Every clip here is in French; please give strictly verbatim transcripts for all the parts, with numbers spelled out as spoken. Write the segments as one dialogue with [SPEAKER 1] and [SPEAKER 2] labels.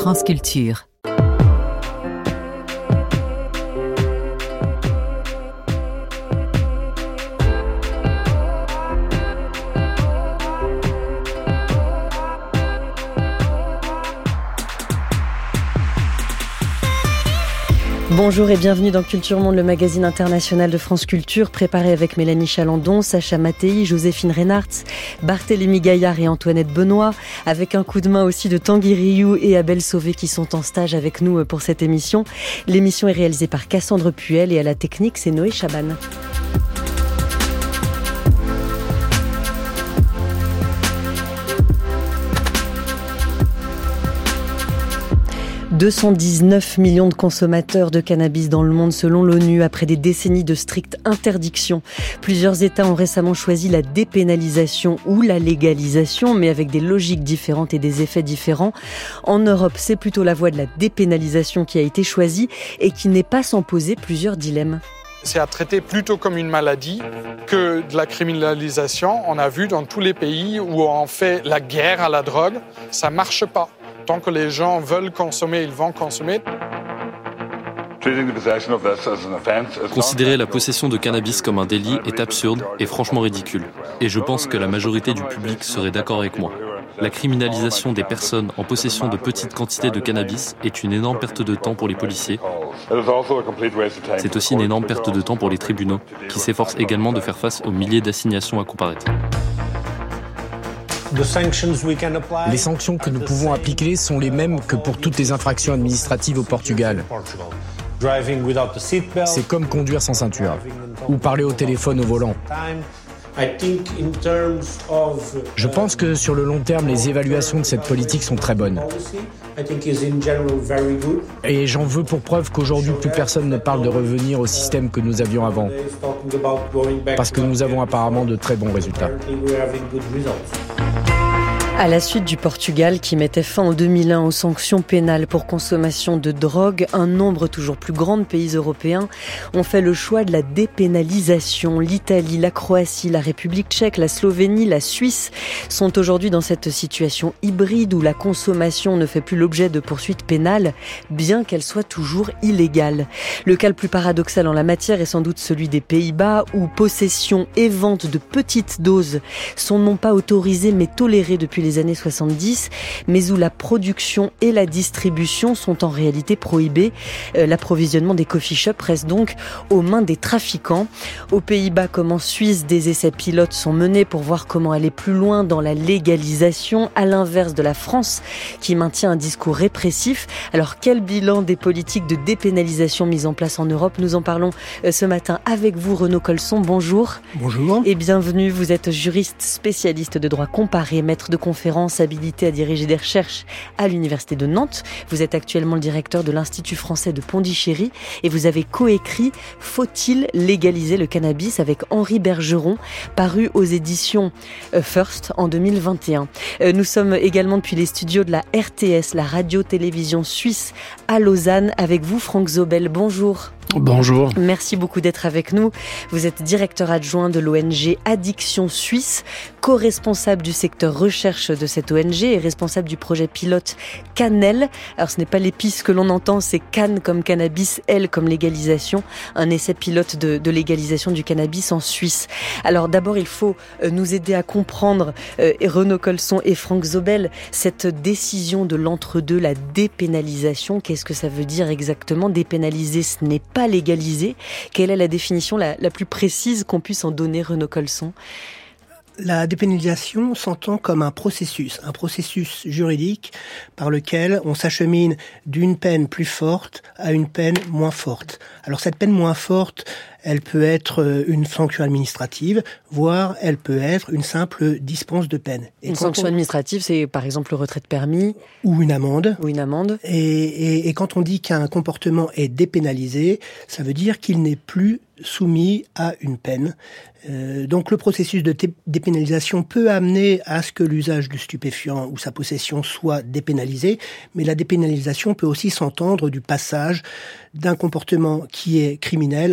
[SPEAKER 1] France Culture.
[SPEAKER 2] Bonjour et bienvenue dans Culture Monde, le magazine international de France Culture, préparé avec Mélanie Chalandon, Sacha Mattei, Joséphine Reynartz, Barthélémy Gaillard et Antoinette Benoît, avec un coup de main aussi de Tanguy Riou et Abel Sauvé qui sont en stage avec nous pour cette émission. L'émission est réalisée par Cassandre Puel et à la technique, c'est Noé Chaban. deux cent dix-neuf millions de consommateurs de cannabis dans le monde selon l'ONU après des décennies de stricte interdiction. Plusieurs États ont récemment choisi la dépénalisation ou la légalisation, mais avec des logiques différentes et des effets différents. En Europe, c'est plutôt la voie de la dépénalisation qui a été choisie et qui n'est pas sans poser plusieurs dilemmes.
[SPEAKER 3] C'est à traiter plutôt comme une maladie que de la criminalisation. On a vu dans tous les pays où on fait la guerre à la drogue, ça ne marche pas. Tant que les gens veulent consommer, ils vont consommer.
[SPEAKER 4] Considérer la possession de cannabis comme un délit est absurde et franchement ridicule. Et je pense que la majorité du public serait d'accord avec moi. La criminalisation des personnes en possession de petites quantités de cannabis est une énorme perte de temps pour les policiers. C'est aussi une énorme perte de temps pour les tribunaux, qui s'efforcent également de faire face aux milliers d'assignations à comparaître.
[SPEAKER 5] Les sanctions que nous pouvons appliquer sont les mêmes que pour toutes les infractions administratives au Portugal. C'est comme conduire sans ceinture ou parler au téléphone au volant. Je pense que sur le long terme, les évaluations de cette politique sont très bonnes. Et j'en veux pour preuve qu'aujourd'hui, plus personne ne parle de revenir au système que nous avions avant. Parce que nous avons apparemment de très bons résultats.
[SPEAKER 2] À la suite du Portugal qui mettait fin en deux mille un aux sanctions pénales pour consommation de drogue, un nombre toujours plus grand de pays européens ont fait le choix de la dépénalisation. L'Italie, la Croatie, la République tchèque, la Slovénie, la Suisse sont aujourd'hui dans cette situation hybride où la consommation ne fait plus l'objet de poursuites pénales, bien qu'elle soit toujours illégale. Le cas le plus paradoxal en la matière est sans doute celui des Pays-Bas où possession et vente de petites doses sont non pas autorisées mais tolérées depuis les années soixante-dix, mais où la production et la distribution sont en réalité prohibées. Euh, l'approvisionnement des coffee shops reste donc aux mains des trafiquants. Aux Pays-Bas comme en Suisse, des essais pilotes sont menés pour voir comment aller plus loin dans la légalisation, à l'inverse de la France qui maintient un discours répressif. Alors quel bilan des politiques de dépénalisation mises en place en Europe? Nous en parlons euh, ce matin avec vous, Renaud Colson. Bonjour.
[SPEAKER 6] Bonjour.
[SPEAKER 2] Et bienvenue. Vous êtes juriste spécialiste de droit comparé, maître de conférence habilité à diriger des recherches à l'Université de Nantes. Vous êtes actuellement le directeur de l'Institut français de Pondichéry et vous avez coécrit « Faut-il légaliser le cannabis ?» avec Henri Bergeron, paru aux éditions First en deux mille vingt et un. Nous sommes également depuis les studios de la R T S, la radio-télévision suisse à Lausanne, avec vous Franck Zobel. Bonjour.
[SPEAKER 6] Bonjour.
[SPEAKER 2] Merci beaucoup d'être avec nous. Vous êtes directeur adjoint de l'O N G Addiction Suisse, co-responsable du secteur recherche de cette O N G et responsable du projet pilote Cannelle. Alors ce n'est pas l'épice que l'on entend, c'est Cannes comme cannabis, L comme légalisation, un essai pilote de, de légalisation du cannabis en Suisse. Alors d'abord il faut nous aider à comprendre, euh, Renaud Colson et Franck Zobel, cette décision de l'entre-deux, la dépénalisation. Qu'est-ce que ça veut dire exactement? Dépénaliser, ce n'est pas légaliser. Quelle est la définition la, la plus précise qu'on puisse en donner, Renaud Colson?
[SPEAKER 6] La dépénalisation s'entend comme un processus, un processus juridique par lequel on s'achemine d'une peine plus forte à une peine moins forte. Alors cette peine moins forte, elle peut être une sanction administrative, voire elle peut être une simple dispense de peine.
[SPEAKER 2] Et une sanction on... administrative, c'est par exemple le retrait de permis
[SPEAKER 6] ou une amende.
[SPEAKER 2] Ou une amende.
[SPEAKER 6] Et, et, et quand on dit qu'un comportement est dépénalisé, ça veut dire qu'il n'est plus soumis à une peine. Euh, donc le processus de dé- dépénalisation peut amener à ce que l'usage du stupéfiant ou sa possession soit dépénalisé, mais la dépénalisation peut aussi s'entendre du passage d'un comportement qui est criminel à un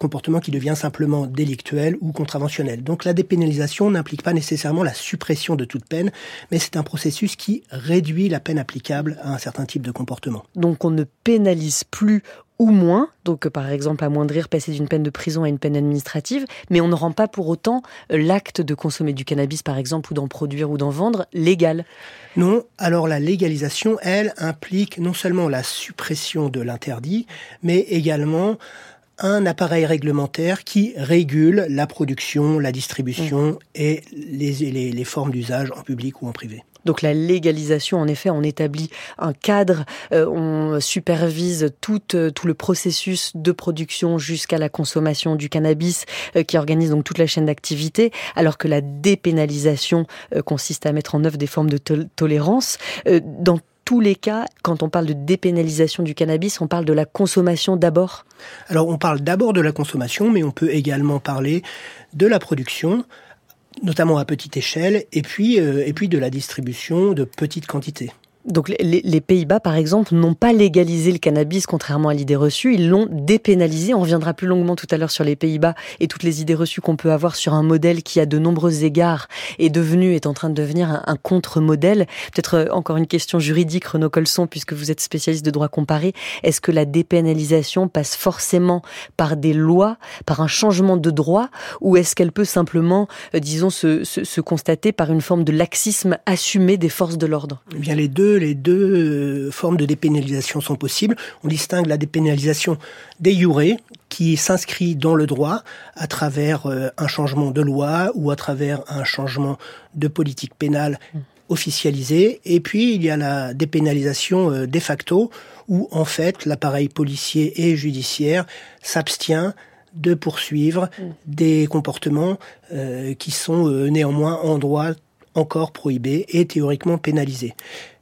[SPEAKER 6] comportement qui devient simplement délictuel ou contraventionnel. Donc la dépénalisation n'implique pas nécessairement la suppression de toute peine, mais c'est un processus qui réduit la peine applicable à un certain type de comportement.
[SPEAKER 2] Donc on ne pénalise plus ou moins, donc par exemple amoindrir, passer d'une peine de prison à une peine administrative, mais on ne rend pas pour autant l'acte de consommer du cannabis par exemple, ou d'en produire ou d'en vendre, légal.
[SPEAKER 6] Non, alors la légalisation, elle, implique non seulement la suppression de l'interdit, mais également un appareil réglementaire qui régule la production, la distribution mmh. et les, les, les formes d'usage en public ou en privé.
[SPEAKER 2] Donc la légalisation, en effet, on établit un cadre, euh, on supervise tout, euh, tout le processus de production jusqu'à la consommation du cannabis, euh, qui organise donc toute la chaîne d'activité, alors que la dépénalisation euh, consiste à mettre en œuvre des formes de to- tolérance. Euh, dans tous les cas, quand on parle de dépénalisation du cannabis, on parle de la consommation d'abord ?
[SPEAKER 6] Alors on parle d'abord de la consommation, mais on peut également parler de la production, notamment à petite échelle, et puis, euh, et puis de la distribution de petites quantités.
[SPEAKER 2] Donc les, les Pays-Bas, par exemple, n'ont pas légalisé le cannabis, contrairement à l'idée reçue. Ils l'ont dépénalisé. On reviendra plus longuement tout à l'heure sur les Pays-Bas et toutes les idées reçues qu'on peut avoir sur un modèle qui, à de nombreux égards, est devenu, est en train de devenir un, un contre-modèle. Peut-être euh, encore une question juridique, Renaud Colson, puisque vous êtes spécialiste de droit comparé. Est-ce que la dépénalisation passe forcément par des lois, par un changement de droit, ou est-ce qu'elle peut simplement, euh, disons, se, se, se constater par une forme de laxisme assumé des forces de l'ordre ?
[SPEAKER 6] Eh bien, les deux Les deux formes de dépénalisation sont possibles. On distingue la dépénalisation de jure, qui s'inscrit dans le droit à travers un changement de loi ou à travers un changement de politique pénale officialisée. Et puis, il y a la dépénalisation de facto, où en fait, l'appareil policier et judiciaire s'abstient de poursuivre des comportements euh, qui sont euh, néanmoins en droit encore prohibés et théoriquement pénalisés.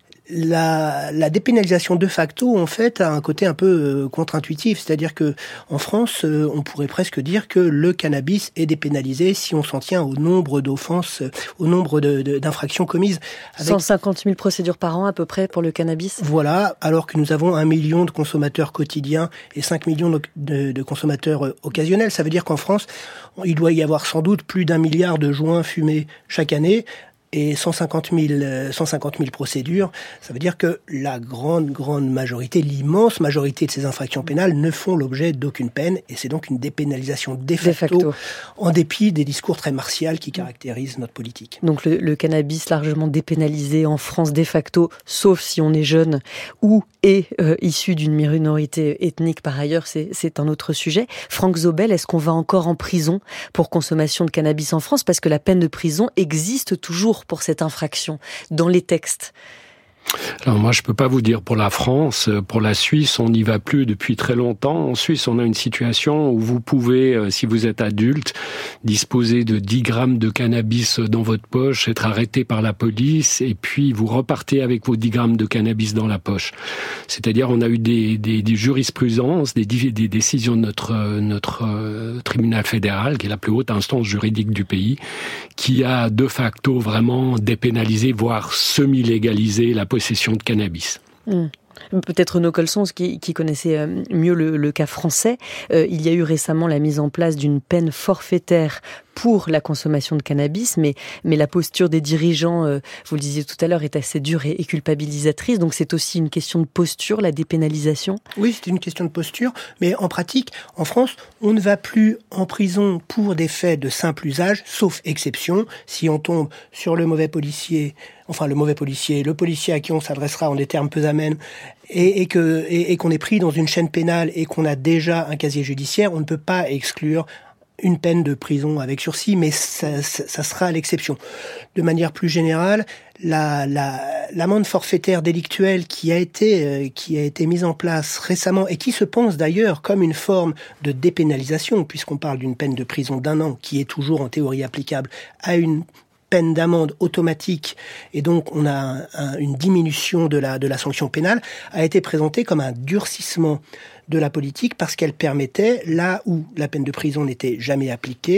[SPEAKER 6] La, la dépénalisation de facto, en fait, a un côté un peu euh, contre-intuitif. C'est-à-dire que en France, euh, on pourrait presque dire que le cannabis est dépénalisé si on s'en tient au nombre d'offenses, euh, au nombre de, de, d'infractions commises.
[SPEAKER 2] Avec... cent cinquante mille procédures par an, à peu près, pour le cannabis.
[SPEAKER 6] Voilà, alors que nous avons un million de consommateurs quotidiens et cinq millions de, de, de consommateurs euh, occasionnels. Ça veut dire qu'en France, il doit y avoir sans doute plus d'un milliard de joints fumés chaque année. Et cent cinquante mille procédures, ça veut dire que la grande, grande majorité, l'immense majorité de ces infractions pénales ne font l'objet d'aucune peine, et c'est donc une dépénalisation de facto, de facto. En dépit des discours très martiaux qui caractérisent notre politique.
[SPEAKER 2] Donc le, le cannabis largement dépénalisé en France de facto, sauf si on est jeune ou est euh, issu d'une minorité ethnique par ailleurs, c'est, c'est un autre sujet. Franck Zobel, est-ce qu'on va encore en prison pour consommation de cannabis en France ? Parce que la peine de prison existe toujours pour cette infraction dans les textes.
[SPEAKER 1] Alors moi, je peux pas vous dire pour la France. Pour la Suisse, on n'y va plus depuis très longtemps. En Suisse, on a une situation où vous pouvez, si vous êtes adulte, disposer de dix grammes de cannabis dans votre poche, être arrêté par la police, et puis vous repartez avec vos dix grammes de cannabis dans la poche. C'est-à-dire, on a eu des, des, des jurisprudences, des, des décisions de notre, notre euh, tribunal fédéral, qui est la plus haute instance juridique du pays, qui a de facto vraiment dépénalisé, voire semi-légalisé la possession de cannabis.
[SPEAKER 2] Mmh. Peut-être Renaud Colson, qui, qui connaissait mieux le, le cas français, euh, il y a eu récemment la mise en place d'une peine forfaitaire pour la consommation de cannabis, mais, mais la posture des dirigeants, euh, vous le disiez tout à l'heure, est assez dure et, et culpabilisatrice, donc c'est aussi une question de posture, la dépénalisation ?
[SPEAKER 6] Oui, c'est une question de posture, mais en pratique, en France, on ne va plus en prison pour des faits de simple usage, sauf exception, si on tombe sur le mauvais policier, enfin le mauvais policier, le policier à qui on s'adressera en des termes peu amènes, et, et, que, et, et qu'on est pris dans une chaîne pénale et qu'on a déjà un casier judiciaire, on ne peut pas exclure une peine de prison avec sursis, mais ça, ça, ça sera l'exception. De manière plus générale, la, la, l'amende forfaitaire délictuelle qui a été, euh, qui a été mise en place récemment et qui se pense d'ailleurs comme une forme de dépénalisation, puisqu'on parle d'une peine de prison d'un an qui est toujours en théorie applicable à une peine d'amende automatique, et donc on a un, un, une diminution de la, de la sanction pénale, a été présentée comme un durcissement de la politique parce qu'elle permettait, là où la peine de prison n'était jamais appliquée,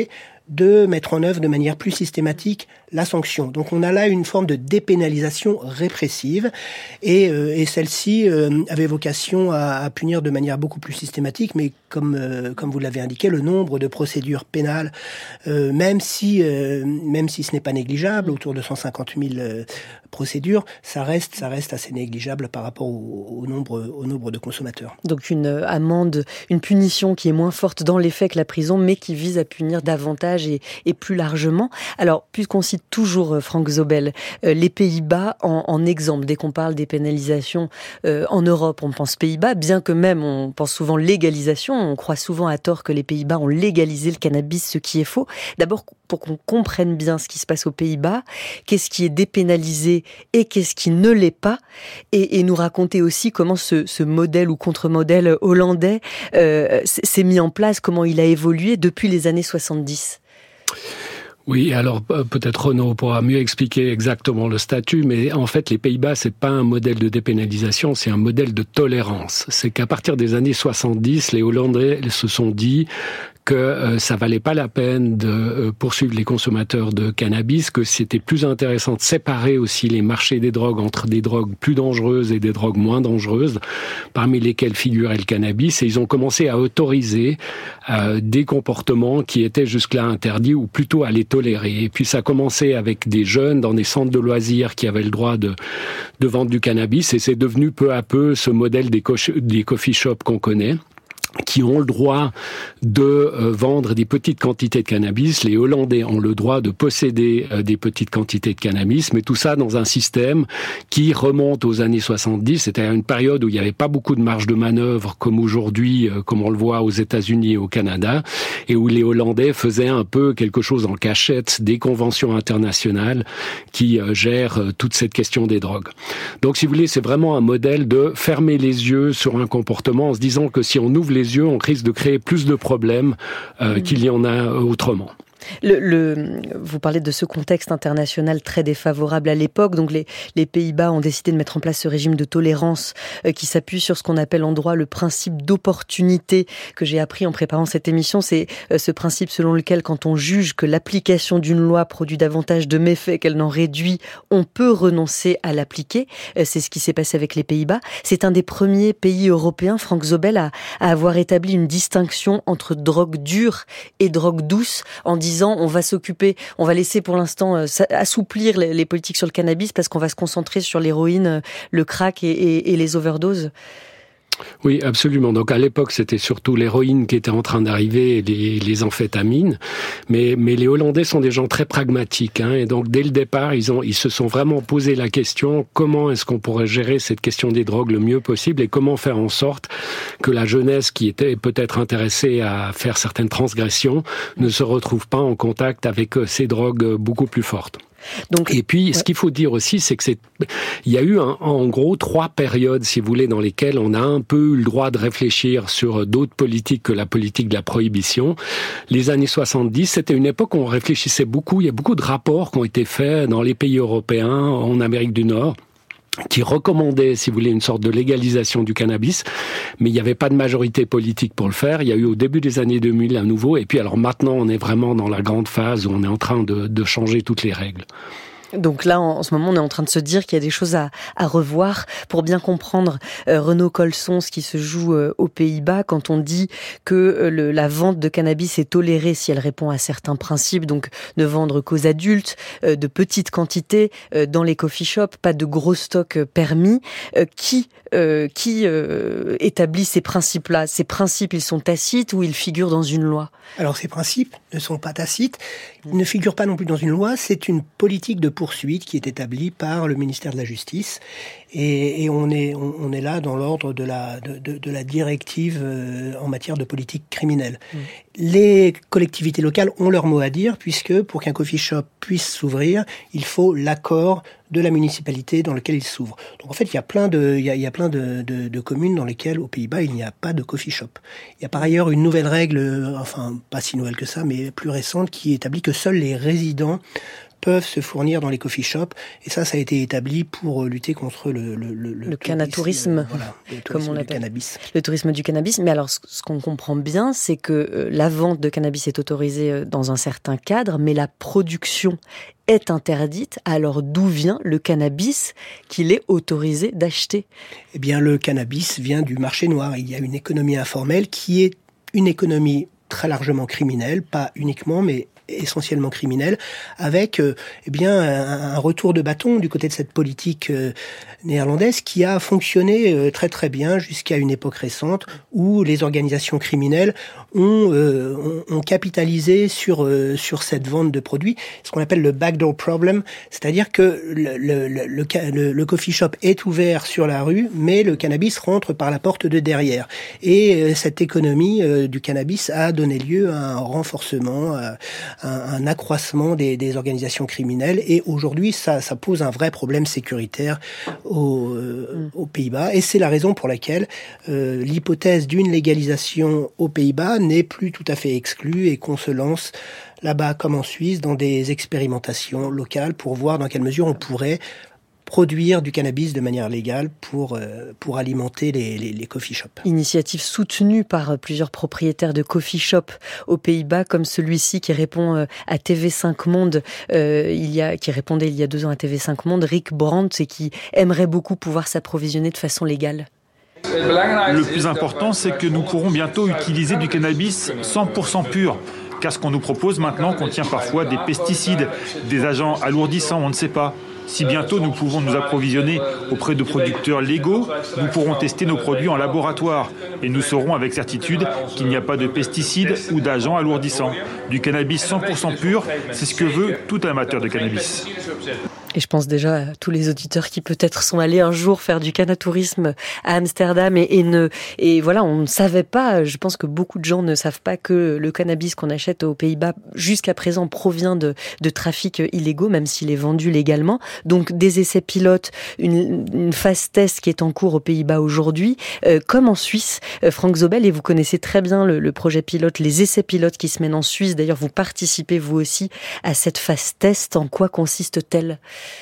[SPEAKER 6] de mettre en œuvre de manière plus systématique la sanction. Donc on a là une forme de dépénalisation répressive et, euh, et celle-ci euh, avait vocation à, à punir de manière beaucoup plus systématique, mais comme euh, comme vous l'avez indiqué, le nombre de procédures pénales, euh, même si euh, même si ce n'est pas négligeable, autour de cent cinquante mille euh, procédures, ça reste ça reste assez négligeable par rapport au, au nombre au nombre de consommateurs.
[SPEAKER 2] Donc une amende, une punition qui est moins forte dans les faits que la prison, mais qui vise à punir davantage et, et plus largement. Alors, puisqu'on cite toujours Franck Zobel, euh, les Pays-Bas en, en exemple, dès qu'on parle des pénalisations euh, en Europe, on pense Pays-Bas, bien que même on pense souvent légalisation, on croit souvent à tort que les Pays-Bas ont légalisé le cannabis, ce qui est faux. D'abord, pour qu'on comprenne bien ce qui se passe aux Pays-Bas, qu'est-ce qui est dépénalisé et qu'est-ce qui ne l'est pas, et, et nous raconter aussi comment ce, ce modèle ou contre-modèle hollandais euh, s'est mis en place, comment il a évolué depuis les années soixante-dix.
[SPEAKER 1] Oui, alors peut-être Renaud pourra mieux expliquer exactement le statut, mais en fait les Pays-Bas, c'est pas un modèle de dépénalisation, c'est un modèle de tolérance. C'est qu'à partir des années soixante-dix, les Hollandais se sont dit que euh, ça valait pas la peine de euh, poursuivre les consommateurs de cannabis, que c'était plus intéressant de séparer aussi les marchés des drogues entre des drogues plus dangereuses et des drogues moins dangereuses, parmi lesquelles figurait le cannabis, et ils ont commencé à autoriser euh, des comportements qui étaient jusque-là interdits, ou plutôt à les tolérer. Et puis ça a commencé avec des jeunes dans des centres de loisirs qui avaient le droit de, de vendre du cannabis, et c'est devenu peu à peu ce modèle des, co- des coffee shops qu'on connaît, qui ont le droit de euh, vendre des petites quantités de cannabis. Les Hollandais ont le droit de posséder euh, des petites quantités de cannabis, mais tout ça dans un système qui remonte aux années soixante-dix, c'est-à-dire une période où il n'y avait pas beaucoup de marge de manœuvre comme aujourd'hui, euh, comme on le voit aux États-Unis et au Canada, et où les Hollandais faisaient un peu quelque chose en cachette des conventions internationales qui euh, gèrent euh, toute cette question des drogues. Donc, si vous voulez, c'est vraiment un modèle de fermer les yeux sur un comportement en se disant que si on ouvre les yeux, on risque de créer plus de problèmes euh, mmh. qu'il y en a autrement.
[SPEAKER 2] Le, le, vous parlez de ce contexte international très défavorable à l'époque. Donc les, les Pays-Bas ont décidé de mettre en place ce régime de tolérance euh, qui s'appuie sur ce qu'on appelle en droit le principe d'opportunité que j'ai appris en préparant cette émission. C'est euh, ce principe selon lequel quand on juge que l'application d'une loi produit davantage de méfaits qu'elle n'en réduit, on peut renoncer à l'appliquer. Euh, c'est ce qui s'est passé avec les Pays-Bas. C'est un des premiers pays européens, Franck Zobel, à, à avoir établi une distinction entre drogue dure et drogue douce en disant on va s'occuper, on va laisser pour l'instant euh, assouplir les, les politiques sur le cannabis parce qu'on va se concentrer sur l'héroïne, euh, le crack et, et, et les overdoses.
[SPEAKER 1] Oui, absolument. Donc à l'époque, c'était surtout l'héroïne qui était en train d'arriver et les, les amphétamines. Mais, mais les Hollandais sont des gens très pragmatiques, hein, et donc dès le départ, ils ont, ils se sont vraiment posé la question comment est-ce qu'on pourrait gérer cette question des drogues le mieux possible et comment faire en sorte que la jeunesse qui était peut-être intéressée à faire certaines transgressions ne se retrouve pas en contact avec ces drogues beaucoup plus fortes. Donc, et puis, ouais. ce qu'il faut dire aussi, c'est que c'est, il y a eu un, en gros trois périodes, si vous voulez, dans lesquelles on a un peu eu le droit de réfléchir sur d'autres politiques que la politique de la prohibition. Les années soixante-dix, c'était une époque où on réfléchissait beaucoup. Il y a beaucoup de rapports qui ont été faits dans les pays européens, en Amérique du Nord, qui recommandait, si vous voulez, une sorte de légalisation du cannabis, mais il n'y avait pas de majorité politique pour le faire. Il y a eu au début des années deux mille à nouveau, et puis alors maintenant, on est vraiment dans la grande phase où on est en train de, de changer toutes les règles.
[SPEAKER 2] Donc là, en ce moment, on est en train de se dire qu'il y a des choses à, à revoir pour bien comprendre euh, Renaud Colson, ce qui se joue euh, aux Pays-Bas quand on dit que euh, le, la vente de cannabis est tolérée si elle répond à certains principes, donc ne vendre qu'aux adultes, euh, de petites quantités euh, dans les coffee shops, pas de gros stocks euh, permis. Euh, qui euh, qui euh, établit ces principes-là ? Ces principes, ils sont tacites ou ils figurent dans une loi ?
[SPEAKER 6] Alors ces principes ne sont pas tacites, ils ne figurent pas non plus dans une loi, c'est une politique de poursuite qui est établie par le ministère de la Justice et, et on est on, on est là dans l'ordre de la de, de, de la directive euh, en matière de politique criminelle. Mmh. Les collectivités locales ont leur mot à dire puisque pour qu'un coffee shop puisse s'ouvrir, il faut l'accord de la municipalité dans laquelle il s'ouvre. Donc en fait, il y a plein de il y a, il y a plein de, de, de communes dans lesquelles aux Pays-Bas il n'y a pas de coffee shop. Il y a par ailleurs une nouvelle règle, enfin pas si nouvelle que ça, mais plus récente, qui établit que seuls les résidents peuvent se fournir dans les coffee shops. Et ça, ça a été établi pour lutter contre le le le,
[SPEAKER 2] le, le canatourisme, euh,
[SPEAKER 6] voilà, le
[SPEAKER 2] comme on l'appelle,
[SPEAKER 6] cannabis.
[SPEAKER 2] Le tourisme du cannabis. Mais alors, ce, ce qu'on comprend bien, c'est que euh, la vente de cannabis est autorisée euh, dans un certain cadre, mais la production est interdite. Alors, d'où vient le cannabis qu'il est autorisé d'acheter ?
[SPEAKER 6] Eh bien, le cannabis vient du marché noir. Il y a une économie informelle qui est une économie très largement criminelle, pas uniquement, mais essentiellement criminelle, avec euh, eh bien un, un retour de bâton du côté de cette politique euh, néerlandaise qui a fonctionné euh, très très bien jusqu'à une époque récente où les organisations criminelles ont, euh, ont, ont capitalisé sur euh, sur cette vente de produits, ce qu'on appelle le backdoor problem, c'est-à-dire que le, le, le, le, le coffee shop est ouvert sur la rue, mais le cannabis rentre par la porte de derrière. Et euh, cette économie euh, du cannabis a donné lieu à un renforcement, à, Un, un accroissement des, des organisations criminelles, et aujourd'hui ça, ça pose un vrai problème sécuritaire aux, euh, aux Pays-Bas, et c'est la raison pour laquelle euh, l'hypothèse d'une légalisation aux Pays-Bas n'est plus tout à fait exclue et qu'on se lance là-bas comme en Suisse dans des expérimentations locales pour voir dans quelle mesure on pourrait produire du cannabis de manière légale pour euh, pour alimenter les, les, les coffee shops.
[SPEAKER 2] Initiative soutenue par plusieurs propriétaires de coffee shops aux Pays-Bas, comme celui-ci qui répond euh, à T V cinq Monde, euh, il y a qui répondait il y a deux ans à T V cinq Monde, Rick Brandt, et qui aimerait beaucoup pouvoir s'approvisionner de façon légale.
[SPEAKER 7] Le plus important, c'est que nous pourrons bientôt utiliser du cannabis cent pour cent pur. Car ce qu'on nous propose maintenant contient parfois des pesticides, des agents alourdissants, on ne sait pas. Si bientôt nous pouvons nous approvisionner auprès de producteurs légaux, nous pourrons tester nos produits en laboratoire et nous saurons avec certitude qu'il n'y a pas de pesticides ou d'agents alourdissants. Du cannabis cent pour cent pur, c'est ce que veut tout amateur de cannabis.
[SPEAKER 2] Et je pense déjà à tous les auditeurs qui peut-être sont allés un jour faire du canatourisme à Amsterdam et, et ne et voilà, on ne savait pas. Je pense que beaucoup de gens ne savent pas que le cannabis qu'on achète aux Pays-Bas jusqu'à présent provient de, de trafics illégaux, même s'il est vendu légalement. Donc des essais pilotes, une, une phase test qui est en cours aux Pays-Bas aujourd'hui, euh, comme en Suisse. Euh, Franck Zobel, et vous connaissez très bien le, le projet pilote, les essais pilotes qui se mènent en Suisse. D'ailleurs, vous participez vous aussi à cette phase test. En quoi consiste-t-elle ?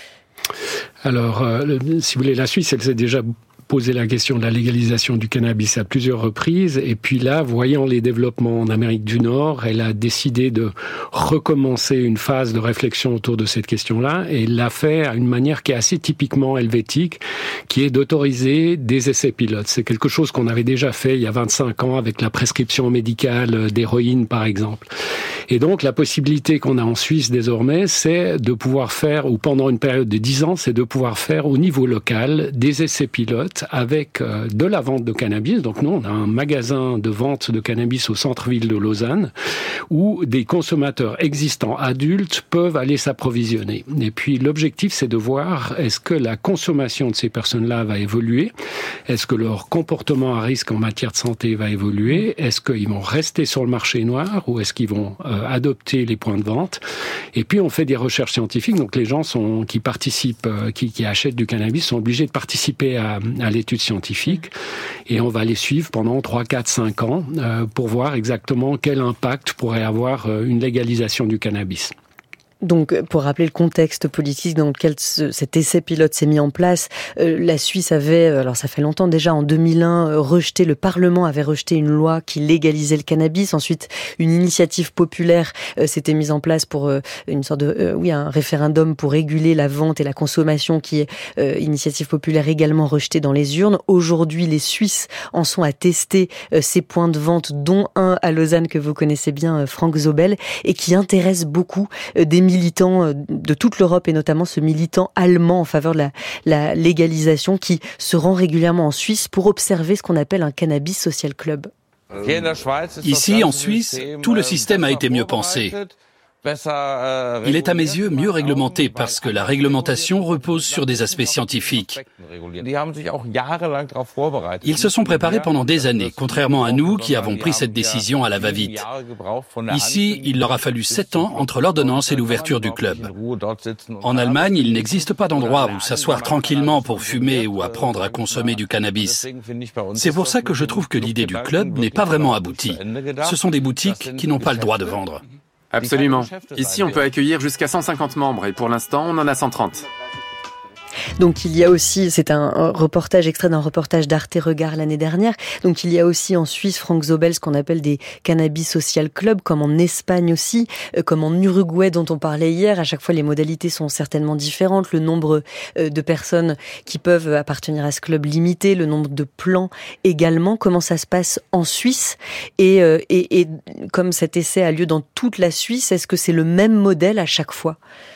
[SPEAKER 1] Alors, euh, si vous voulez, la Suisse, elle s'est déjà posé la question de la légalisation du cannabis à plusieurs reprises, et puis là, voyant les développements en Amérique du Nord, elle a décidé de recommencer une phase de réflexion autour de cette question-là, et l'a fait à une manière qui est assez typiquement helvétique, qui est d'autoriser des essais pilotes. C'est quelque chose qu'on avait déjà fait il y a vingt-cinq ans avec la prescription médicale d'héroïne, par exemple. Et donc, la possibilité qu'on a en Suisse désormais, c'est de pouvoir faire, ou pendant une période de dix ans, c'est de pouvoir faire au niveau local des essais pilotes avec euh, de la vente de cannabis. Donc nous, on a un magasin de vente de cannabis au centre-ville de Lausanne où des consommateurs existants adultes peuvent aller s'approvisionner. Et puis l'objectif, c'est de voir est-ce que la consommation de ces personnes-là va évoluer, est-ce que leur comportement à risque en matière de santé va évoluer, est-ce qu'ils vont rester sur le marché noir ou est-ce qu'ils vont euh, adopter les points de vente. Et puis on fait des recherches scientifiques, donc les gens sont, qui participent, euh, qui, qui achètent du cannabis sont obligés de participer à, à l'étude scientifique et on va les suivre pendant trois, quatre, cinq ans euh, pour voir exactement quel impact pourrait avoir euh, une légalisation du cannabis.
[SPEAKER 2] Donc, pour rappeler le contexte politique dans lequel ce, cet essai pilote s'est mis en place, euh, la Suisse avait, alors ça fait longtemps déjà, en deux mille un, euh, rejeté, le Parlement avait rejeté une loi qui légalisait le cannabis. Ensuite, une initiative populaire euh, s'était mise en place pour euh, une sorte de, euh, oui, un référendum pour réguler la vente et la consommation, qui est euh, initiative populaire également rejetée dans les urnes. Aujourd'hui, les Suisses en sont à tester euh, ces points de vente, dont un à Lausanne que vous connaissez bien, euh, Franck Zobel, et qui intéresse beaucoup euh, des militants de toute l'Europe et notamment ce militant allemand en faveur de la, la légalisation qui se rend régulièrement en Suisse pour observer ce qu'on appelle un cannabis social club.
[SPEAKER 8] Ici, en Suisse, tout le système a été mieux pensé. Il est à mes yeux mieux réglementé parce que la réglementation repose sur des aspects scientifiques. Ils se sont préparés pendant des années, contrairement à nous qui avons pris cette décision à la va-vite. Ici, il leur a fallu sept ans entre l'ordonnance et l'ouverture du club. En Allemagne, il n'existe pas d'endroit où s'asseoir tranquillement pour fumer ou apprendre à consommer du cannabis. C'est pour ça que je trouve que l'idée du club n'est pas vraiment aboutie. Ce sont des boutiques qui n'ont pas le droit de vendre.
[SPEAKER 9] Absolument. Ici, on peut accueillir jusqu'à cent cinquante membres et pour l'instant, on en a cent trente.
[SPEAKER 2] Donc il y a aussi, c'est un reportage extrait d'un reportage d'Arte Regard l'année dernière, donc il y a aussi en Suisse, Franck Zobel, ce qu'on appelle des cannabis social clubs, comme en Espagne aussi, comme en Uruguay dont on parlait hier. À chaque fois les modalités sont certainement différentes, le nombre de personnes qui peuvent appartenir à ce club limité, le nombre de plans également. Comment ça se passe en Suisse et, et, et comme cet essai a lieu dans toute la Suisse, est-ce que c'est le même modèle à chaque fois ?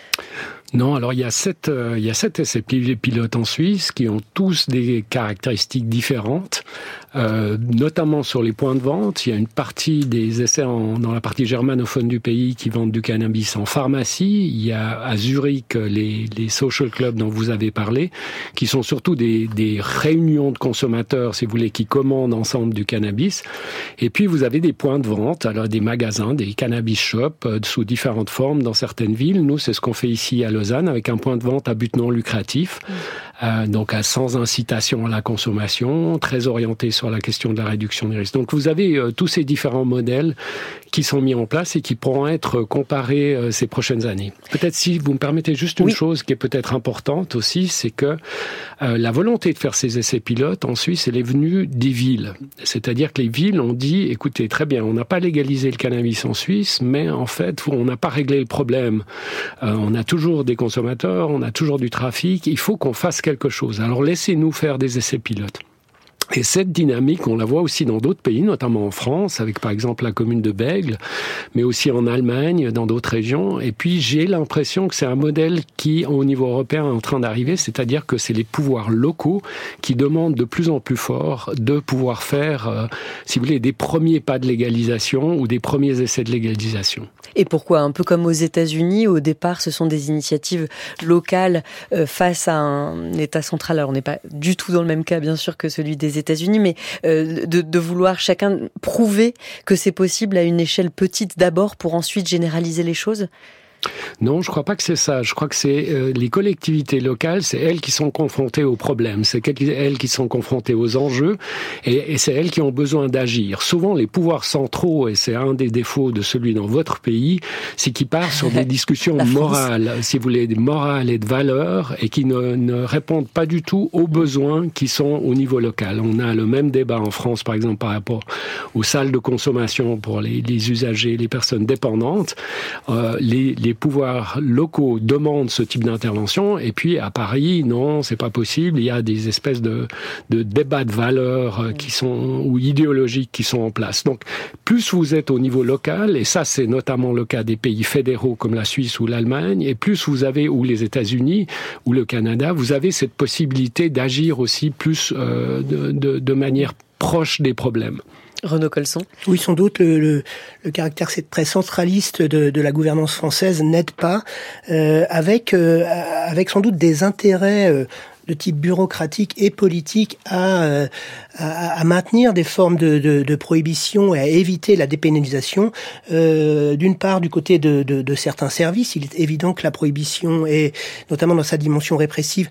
[SPEAKER 1] Non, alors il y a sept, euh, il y a sept essais pilotes en Suisse qui ont tous des caractéristiques différentes, euh, notamment sur les points de vente. Il y a une partie des essais en, dans la partie germanophone du pays qui vendent du cannabis en pharmacie. Il y a à Zurich les, les social clubs dont vous avez parlé, qui sont surtout des, des réunions de consommateurs, si vous voulez, qui commandent ensemble du cannabis. Et puis vous avez des points de vente, alors des magasins, des cannabis shops euh, sous différentes formes dans certaines villes. Nous, c'est ce qu'on fait ici à Lausanne, avec un point de vente à but non lucratif, mmh. euh, donc à, sans incitation à la consommation, très orienté sur la question de la réduction des risques. Donc vous avez euh, tous ces différents modèles qui sont mis en place et qui pourront être comparés euh, ces prochaines années. Peut-être si vous me permettez juste une oui. chose qui est peut-être importante aussi, c'est que euh, la volonté de faire ces essais pilotes en Suisse, elle est venue des villes. C'est-à-dire que les villes ont dit, écoutez, très bien, on n'a pas légalisé le cannabis en Suisse, mais en fait, on n'a pas réglé le problème. Euh, on a toujours des consommateurs, on a toujours du trafic, il faut qu'on fasse quelque chose. Alors laissez-nous faire des essais pilotes. Et cette dynamique, on la voit aussi dans d'autres pays, notamment en France, avec par exemple la commune de Bègle, mais aussi en Allemagne, dans d'autres régions. Et puis j'ai l'impression que c'est un modèle qui, au niveau européen, est en train d'arriver, c'est-à-dire que c'est les pouvoirs locaux qui demandent de plus en plus fort de pouvoir faire, euh, si vous voulez, des premiers pas de légalisation ou des premiers essais de légalisation.
[SPEAKER 2] Et pourquoi ? Un peu comme aux États-Unis, au départ, ce sont des initiatives locales euh, face à un État central. Alors on n'est pas du tout dans le même cas, bien sûr, que celui des États-Unis, mais euh, de, de vouloir chacun prouver que c'est possible à une échelle petite d'abord pour ensuite généraliser les choses ?
[SPEAKER 1] Non, je crois pas que c'est ça. Je crois que c'est euh, les collectivités locales, c'est elles qui sont confrontées aux problèmes, c'est elles qui sont confrontées aux enjeux, et, et c'est elles qui ont besoin d'agir. Souvent, les pouvoirs centraux, et c'est un des défauts de celui dans votre pays, c'est qu'ils partent sur des discussions morales, si vous voulez, des morales et de valeurs, et qui ne, ne répondent pas du tout aux besoins qui sont au niveau local. On a le même débat en France, par exemple, par rapport aux salles de consommation pour les, les usagers, les personnes dépendantes. Euh, les, les pouvoirs locaux demandent ce type d'intervention, et puis à Paris, non, c'est pas possible. Il y a des espèces de, de débats de valeurs qui sont, ou idéologiques qui sont en place. Donc, plus vous êtes au niveau local, et ça c'est notamment le cas des pays fédéraux comme la Suisse ou l'Allemagne, et plus vous avez, ou les États-Unis, ou le Canada, vous avez cette possibilité d'agir aussi plus euh, de, de, de manière proche des problèmes.
[SPEAKER 2] Renaud Colson.
[SPEAKER 6] Oui, sans doute, le, le, le caractère très centraliste de, de la gouvernance française n'aide pas, euh, avec, euh, avec sans doute des intérêts euh, de type bureaucratique et politique à, euh, à, à maintenir des formes de, de, de prohibition et à éviter la dépénalisation. Euh, d'une part, du côté de, de, de certains services, il est évident que la prohibition, est, notamment dans sa dimension répressive,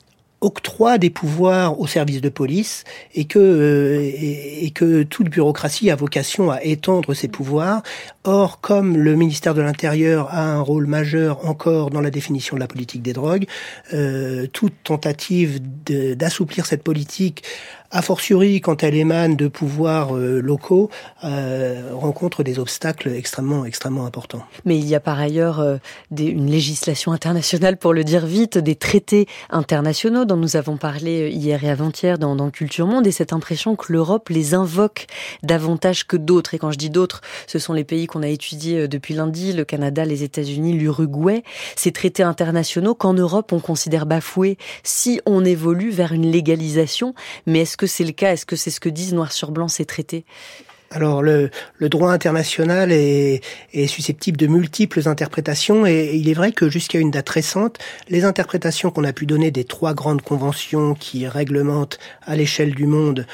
[SPEAKER 6] octroie des pouvoirs aux services de police et que euh, et, et que toute bureaucratie a vocation à étendre ses pouvoirs. Or, comme le ministère de l'Intérieur a un rôle majeur encore dans la définition de la politique des drogues, euh, toute tentative de, d'assouplir cette politique, a fortiori quand elle émane de pouvoirs euh, locaux, euh, rencontre des obstacles extrêmement extrêmement importants.
[SPEAKER 2] Mais il y a par ailleurs euh, des, une législation internationale, pour le dire vite, des traités internationaux dont nous avons parlé hier et avant-hier dans, dans Culture Monde, et cette impression que l'Europe les invoque davantage que d'autres. Et quand je dis d'autres, ce sont les pays qu'on a étudiés depuis lundi, le Canada, les États-Unis, l'Uruguay. Ces traités internationaux qu'en Europe on considère bafoués si on évolue vers une légalisation. Mais est-ce que c'est le cas ? Est-ce que c'est ce que disent noir sur blanc ces traités ?
[SPEAKER 6] Alors le, le droit international est, est susceptible de multiples interprétations, et il est vrai que jusqu'à une date récente, les interprétations qu'on a pu donner des trois grandes conventions qui réglementent à l'échelle du monde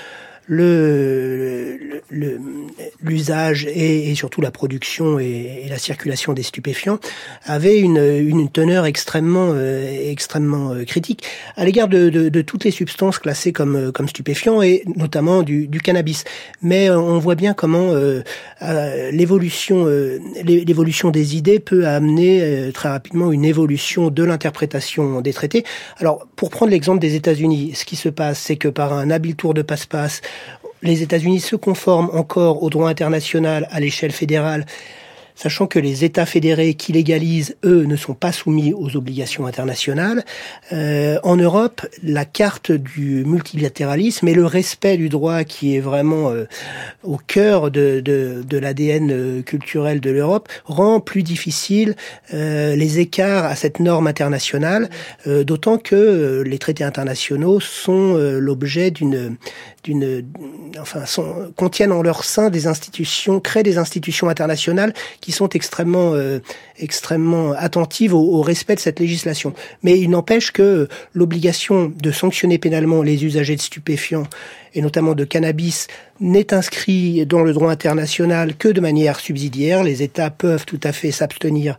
[SPEAKER 6] le, le, l'usage et, et surtout la production et, et la circulation des stupéfiants avait une, une teneur extrêmement, euh, extrêmement euh, critique à l'égard de, de, de toutes les substances classées comme, comme stupéfiants et notamment du, du cannabis. Mais euh, on voit bien comment euh, euh, l'évolution, euh, l'évolution des idées peut amener euh, très rapidement une évolution de l'interprétation des traités. Alors, pour prendre l'exemple des États-Unis, ce qui se passe, c'est que par un habile tour de passe-passe, les États-Unis se conforment encore au droit international à l'échelle fédérale, sachant que les États fédérés qui légalisent, eux, ne sont pas soumis aux obligations internationales. Euh, en Europe, la carte du multilatéralisme et le respect du droit qui est vraiment euh, au cœur de, de, de l'A D N culturel de l'Europe rend plus difficile euh, les écarts à cette norme internationale, euh, d'autant que euh, les traités internationaux sont euh, l'objet d'une d'une enfin sont, contiennent en leur sein des institutions, créent des institutions internationales qui sont extrêmement euh, extrêmement attentives au, au respect de cette législation. Mais il n'empêche que l'obligation de sanctionner pénalement les usagers de stupéfiants et notamment de cannabis n'est inscrit dans le droit international que de manière subsidiaire. Les États peuvent tout à fait s'abstenir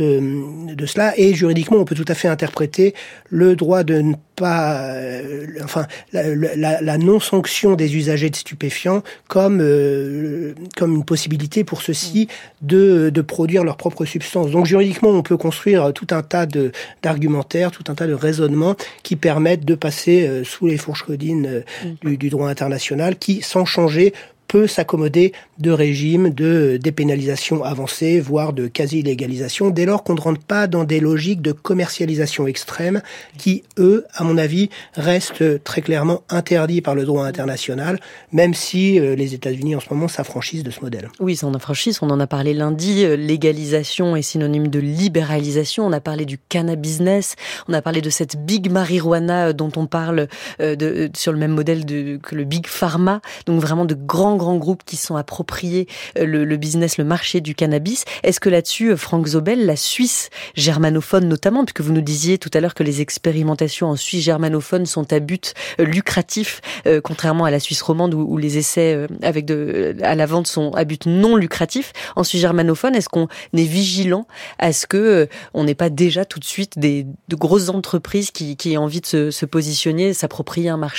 [SPEAKER 6] de, de cela et juridiquement on peut tout à fait interpréter le droit de ne pas, euh, enfin la, la, la non-sanction des usagers de stupéfiants comme euh, comme une possibilité pour ceux-ci de de produire leur propre substance. Donc juridiquement on peut construire tout un tas de d'argumentaires, tout un tas de raisonnements qui permettent de passer euh, sous les fourches codines euh, du, du droit international qui, sans changer, peut s'accommoder de régimes de dépénalisation avancée, voire de quasi-légalisation, dès lors qu'on ne rentre pas dans des logiques de commercialisation extrême qui, eux, à mon avis, restent très clairement interdits par le droit international, même si euh, les États-Unis, en ce moment, s'affranchissent de ce modèle.
[SPEAKER 2] Oui, s'en affranchissent. On en a parlé lundi. Légalisation est synonyme de libéralisation. On a parlé du cannabis-business. On a parlé de cette big marijuana dont on parle euh, de, sur le même modèle de, que le big pharma. Donc vraiment de grands grands groupes qui sont appropriés le, le business, le marché du cannabis. Est-ce que là-dessus, Franck Zobel, la Suisse germanophone notamment, puisque vous nous disiez tout à l'heure que les expérimentations en Suisse germanophone sont à but lucratif, euh, contrairement à la Suisse romande où, où les essais euh, avec de, à la vente sont à but non lucratif. En Suisse germanophone, est-ce qu'on est vigilant à ce que euh, on n'ait pas déjà tout de suite des, de grosses entreprises qui, qui aient envie de se, se positionner, s'approprier un marché ?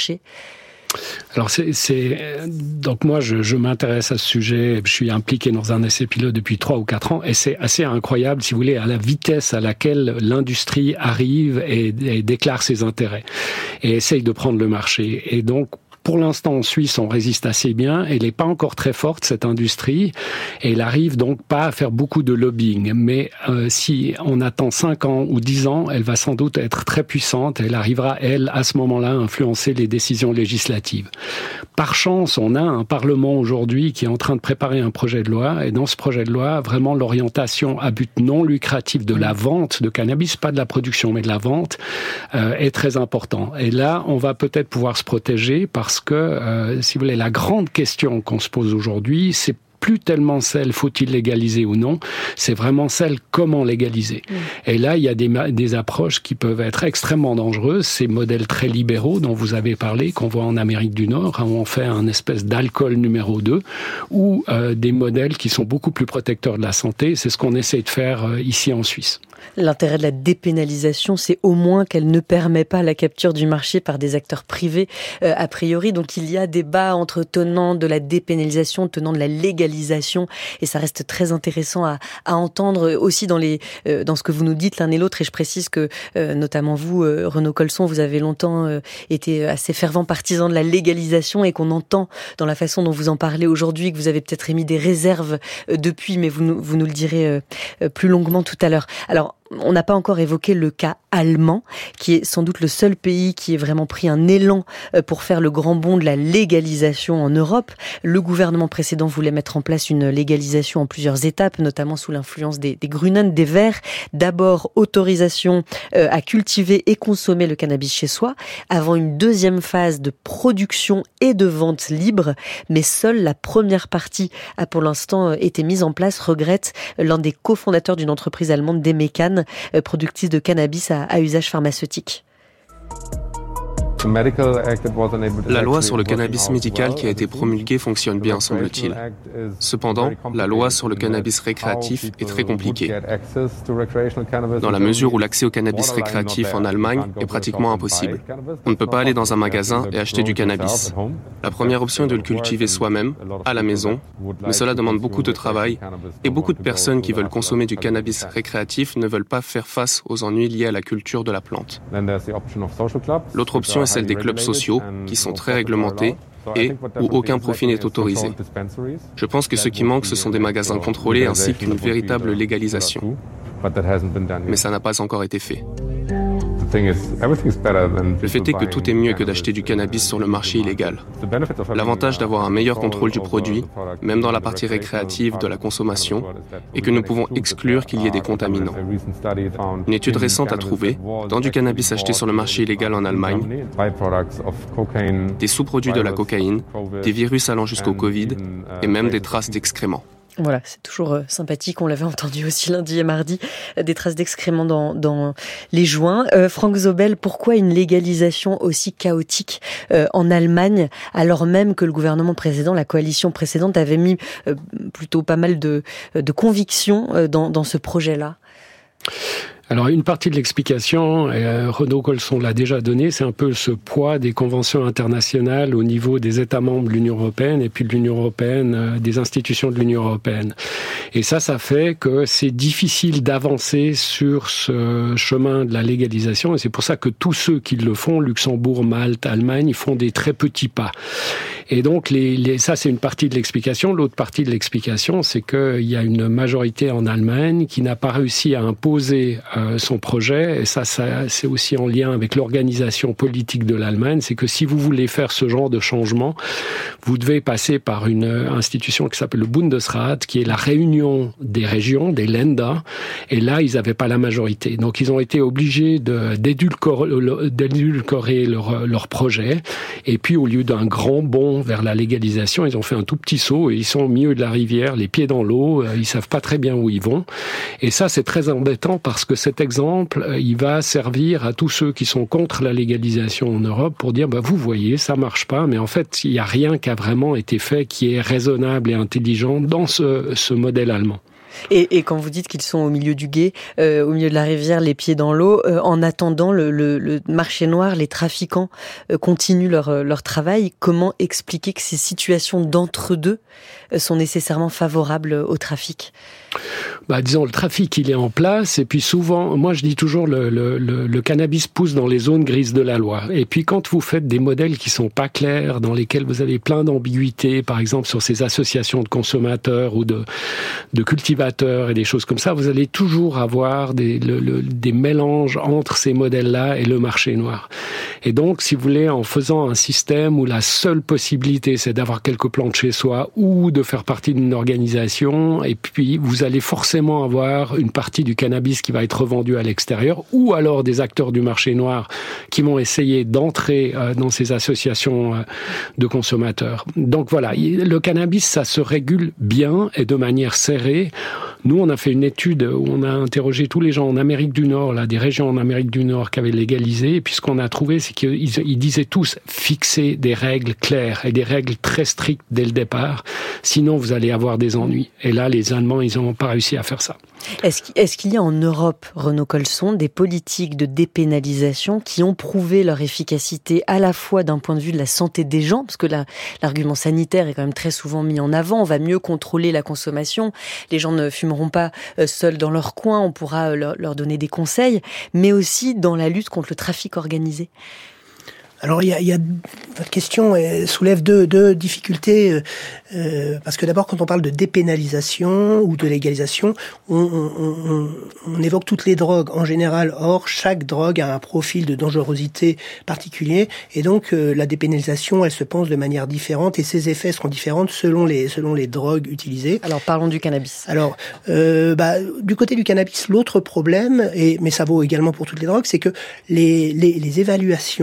[SPEAKER 1] Alors c'est, c'est donc moi je, je m'intéresse à ce sujet, je suis impliqué dans un essai pilote depuis trois ou quatre ans et c'est assez incroyable, si vous voulez, à la vitesse à laquelle l'industrie arrive et, et déclare ses intérêts et essaye de prendre le marché. Et donc pour l'instant, en Suisse, on résiste assez bien. Elle n'est pas encore très forte, cette industrie. Et elle arrive donc pas à faire beaucoup de lobbying. Mais euh, si on attend cinq ans ou dix ans, elle va sans doute être très puissante. Elle arrivera, elle, à ce moment-là, à influencer les décisions législatives. Par chance, on a un Parlement aujourd'hui qui est en train de préparer un projet de loi. Et dans ce projet de loi, vraiment, l'orientation à but non lucratif de la vente de cannabis, pas de la production, mais de la vente, euh, est très important. Et là, on va peut-être pouvoir se protéger parce que, euh, si vous voulez, la grande question qu'on se pose aujourd'hui, c'est plus tellement celle, faut-il légaliser ou non, c'est vraiment celle, comment légaliser. Mmh. Et là, il y a des, des approches qui peuvent être extrêmement dangereuses, ces modèles très libéraux dont vous avez parlé, qu'on voit en Amérique du Nord, où on fait un espèce d'alcool numéro deux, ou euh, des modèles qui sont beaucoup plus protecteurs de la santé, c'est ce qu'on essaie de faire euh, ici en Suisse.
[SPEAKER 2] L'intérêt de la dépénalisation, c'est au moins qu'elle ne permet pas la capture du marché par des acteurs privés, euh, a priori. Donc il y a débat entre tenants de la dépénalisation, tenants de la légalisation, et ça reste très intéressant à, à entendre aussi dans les euh, dans ce que vous nous dites l'un et l'autre. Et je précise que euh, notamment vous, euh, Renaud Colson, vous avez longtemps euh, été assez fervent partisan de la légalisation et qu'on entend dans la façon dont vous en parlez aujourd'hui, que vous avez peut-être émis des réserves euh, depuis, mais vous nous, vous nous le direz euh, euh, plus longuement tout à l'heure. Alors, on n'a pas encore évoqué le cas allemand, qui est sans doute le seul pays qui ait vraiment pris un élan pour faire le grand bond de la légalisation en Europe. Le gouvernement précédent voulait mettre en place une légalisation en plusieurs étapes, notamment sous l'influence des, des Grünen, des Verts. D'abord, autorisation à cultiver et consommer le cannabis chez soi, avant une deuxième phase de production et de vente libre. Mais seule la première partie a pour l'instant été mise en place, regrette l'un des cofondateurs d'une entreprise allemande, Demecan, productrice de cannabis à, à usage pharmaceutique.
[SPEAKER 10] La loi sur le cannabis médical qui a été promulguée fonctionne bien, semble-t-il. Cependant, la loi sur le cannabis récréatif est très compliquée, dans la mesure où l'accès au cannabis récréatif en Allemagne est pratiquement impossible. On ne peut pas aller dans un magasin et acheter du cannabis. La première option est de le cultiver soi-même, à la maison, mais cela demande beaucoup de travail et beaucoup de personnes qui veulent consommer du cannabis récréatif ne veulent pas faire face aux ennuis liés à la culture de la plante. L'autre option est celle des clubs sociaux, qui sont très réglementés et où aucun profit n'est autorisé. Je pense que ce qui manque, ce sont des magasins contrôlés ainsi qu'une véritable légalisation. Mais ça n'a pas encore été fait. Le fait est que tout est mieux que d'acheter du cannabis sur le marché illégal. L'avantage d'avoir un meilleur contrôle du produit, même dans la partie récréative de la consommation, est que nous pouvons exclure qu'il y ait des contaminants. Une étude récente a trouvé, dans du cannabis acheté sur le marché illégal en Allemagne, des sous-produits de la cocaïne, des virus allant jusqu'au Covid et même des traces d'excréments.
[SPEAKER 2] Voilà, c'est toujours euh, sympathique, on l'avait entendu aussi lundi et mardi, euh, des traces d'excréments dans, dans les joints. Euh, Franck Zobel, pourquoi une légalisation aussi chaotique euh, en Allemagne, alors même que le gouvernement précédent, la coalition précédente, avait mis euh, plutôt pas mal de, de convictions euh, dans, dans ce projet-là ?
[SPEAKER 1] Alors, une partie de l'explication, euh, Renaud Colson l'a déjà donné, c'est un peu ce poids des conventions internationales au niveau des États membres de l'Union européenne et puis de l'Union européenne, euh, des institutions de l'Union européenne. Et ça, ça fait que c'est difficile d'avancer sur ce chemin de la légalisation et c'est pour ça que tous ceux qui le font, Luxembourg, Malte, Allemagne, font des très petits pas. Et donc, les, les, ça, c'est une partie de l'explication. L'autre partie de l'explication, c'est qu'il y a une majorité en Allemagne qui n'a pas réussi à imposer euh, son projet. Et ça, ça, c'est aussi en lien avec l'organisation politique de l'Allemagne. C'est que si vous voulez faire ce genre de changement, vous devez passer par une institution qui s'appelle le Bundesrat, qui est la réunion des régions, des Länder. Et là, ils n'avaient pas la majorité. Donc, ils ont été obligés de, d'édulcorer, d'édulcorer leur, leur projet. Et puis, au lieu d'un grand bond vers la légalisation, ils ont fait un tout petit saut et ils sont au milieu de la rivière, les pieds dans l'eau, ils savent pas très bien où ils vont. Et ça, c'est très embêtant parce que cet exemple, il va servir à tous ceux qui sont contre la légalisation en Europe pour dire, bah, vous voyez, ça marche pas, mais en fait, il y a rien qui a vraiment été fait qui est raisonnable et intelligent dans ce, ce modèle allemand.
[SPEAKER 2] Et, et quand vous dites qu'ils sont au milieu du gué, euh, au milieu de la rivière, les pieds dans l'eau, euh, en attendant le, le, le marché noir, les trafiquants euh, continuent leur, leur travail, comment expliquer que ces situations d'entre-deux euh, sont nécessairement favorables au trafic ?
[SPEAKER 1] Bah, disons, le trafic, il est en place, et puis souvent, moi je dis toujours, le, le, le, le cannabis pousse dans les zones grises de la loi. Et puis quand vous faites des modèles qui sont pas clairs, dans lesquels vous avez plein d'ambiguïtés, par exemple sur ces associations de consommateurs ou de, de cultivateurs et des choses comme ça, vous allez toujours avoir des, le, le, des mélanges entre ces modèles-là et le marché noir. Et donc, si vous voulez, en faisant un système où la seule possibilité, c'est d'avoir quelques plantes chez soi ou de faire partie d'une organisation, et puis vous allez forcément avoir une partie du cannabis qui va être revendue à l'extérieur, ou alors des acteurs du marché noir qui vont essayer d'entrer euh, dans ces associations euh, de consommateurs. Donc voilà, le cannabis, ça se régule bien et de manière serrée. Nous, on a fait une étude où on a interrogé tous les gens en Amérique du Nord, là, des régions en Amérique du Nord qui avaient légalisé, et puis ce qu'on a trouvé, c'est qu'ils ils disaient tous fixer des règles claires et des règles très strictes dès le départ, sinon vous allez avoir des ennuis. Et là, les Allemands, ils n'ont pas réussi à faire ça.
[SPEAKER 2] Est-ce, est-ce qu'il y a en Europe, Renaud Colson, des politiques de dépénalisation qui ont prouvé leur efficacité à la fois d'un point de vue de la santé des gens, parce que la, l'argument sanitaire est quand même très souvent mis en avant, on va mieux contrôler la consommation, les gens ne fumeront pas seuls dans leur coin, on pourra leur, leur donner des conseils, mais aussi dans la lutte contre le trafic organisé.
[SPEAKER 6] Alors, il y a, il y a, votre question soulève deux, deux difficultés, euh, parce que d'abord, quand on parle de dépénalisation ou de légalisation, on, on, on, on évoque toutes les drogues en général. Or, chaque drogue a un profil de dangerosité particulier, et donc euh, la dépénalisation, elle se pense de manière différente, et ses effets seront différents selon les selon les drogues utilisées.
[SPEAKER 2] Alors, parlons du cannabis.
[SPEAKER 6] Alors, euh, bah, du côté du cannabis, l'autre problème, et mais ça vaut également pour toutes les drogues, c'est que les les, les évaluations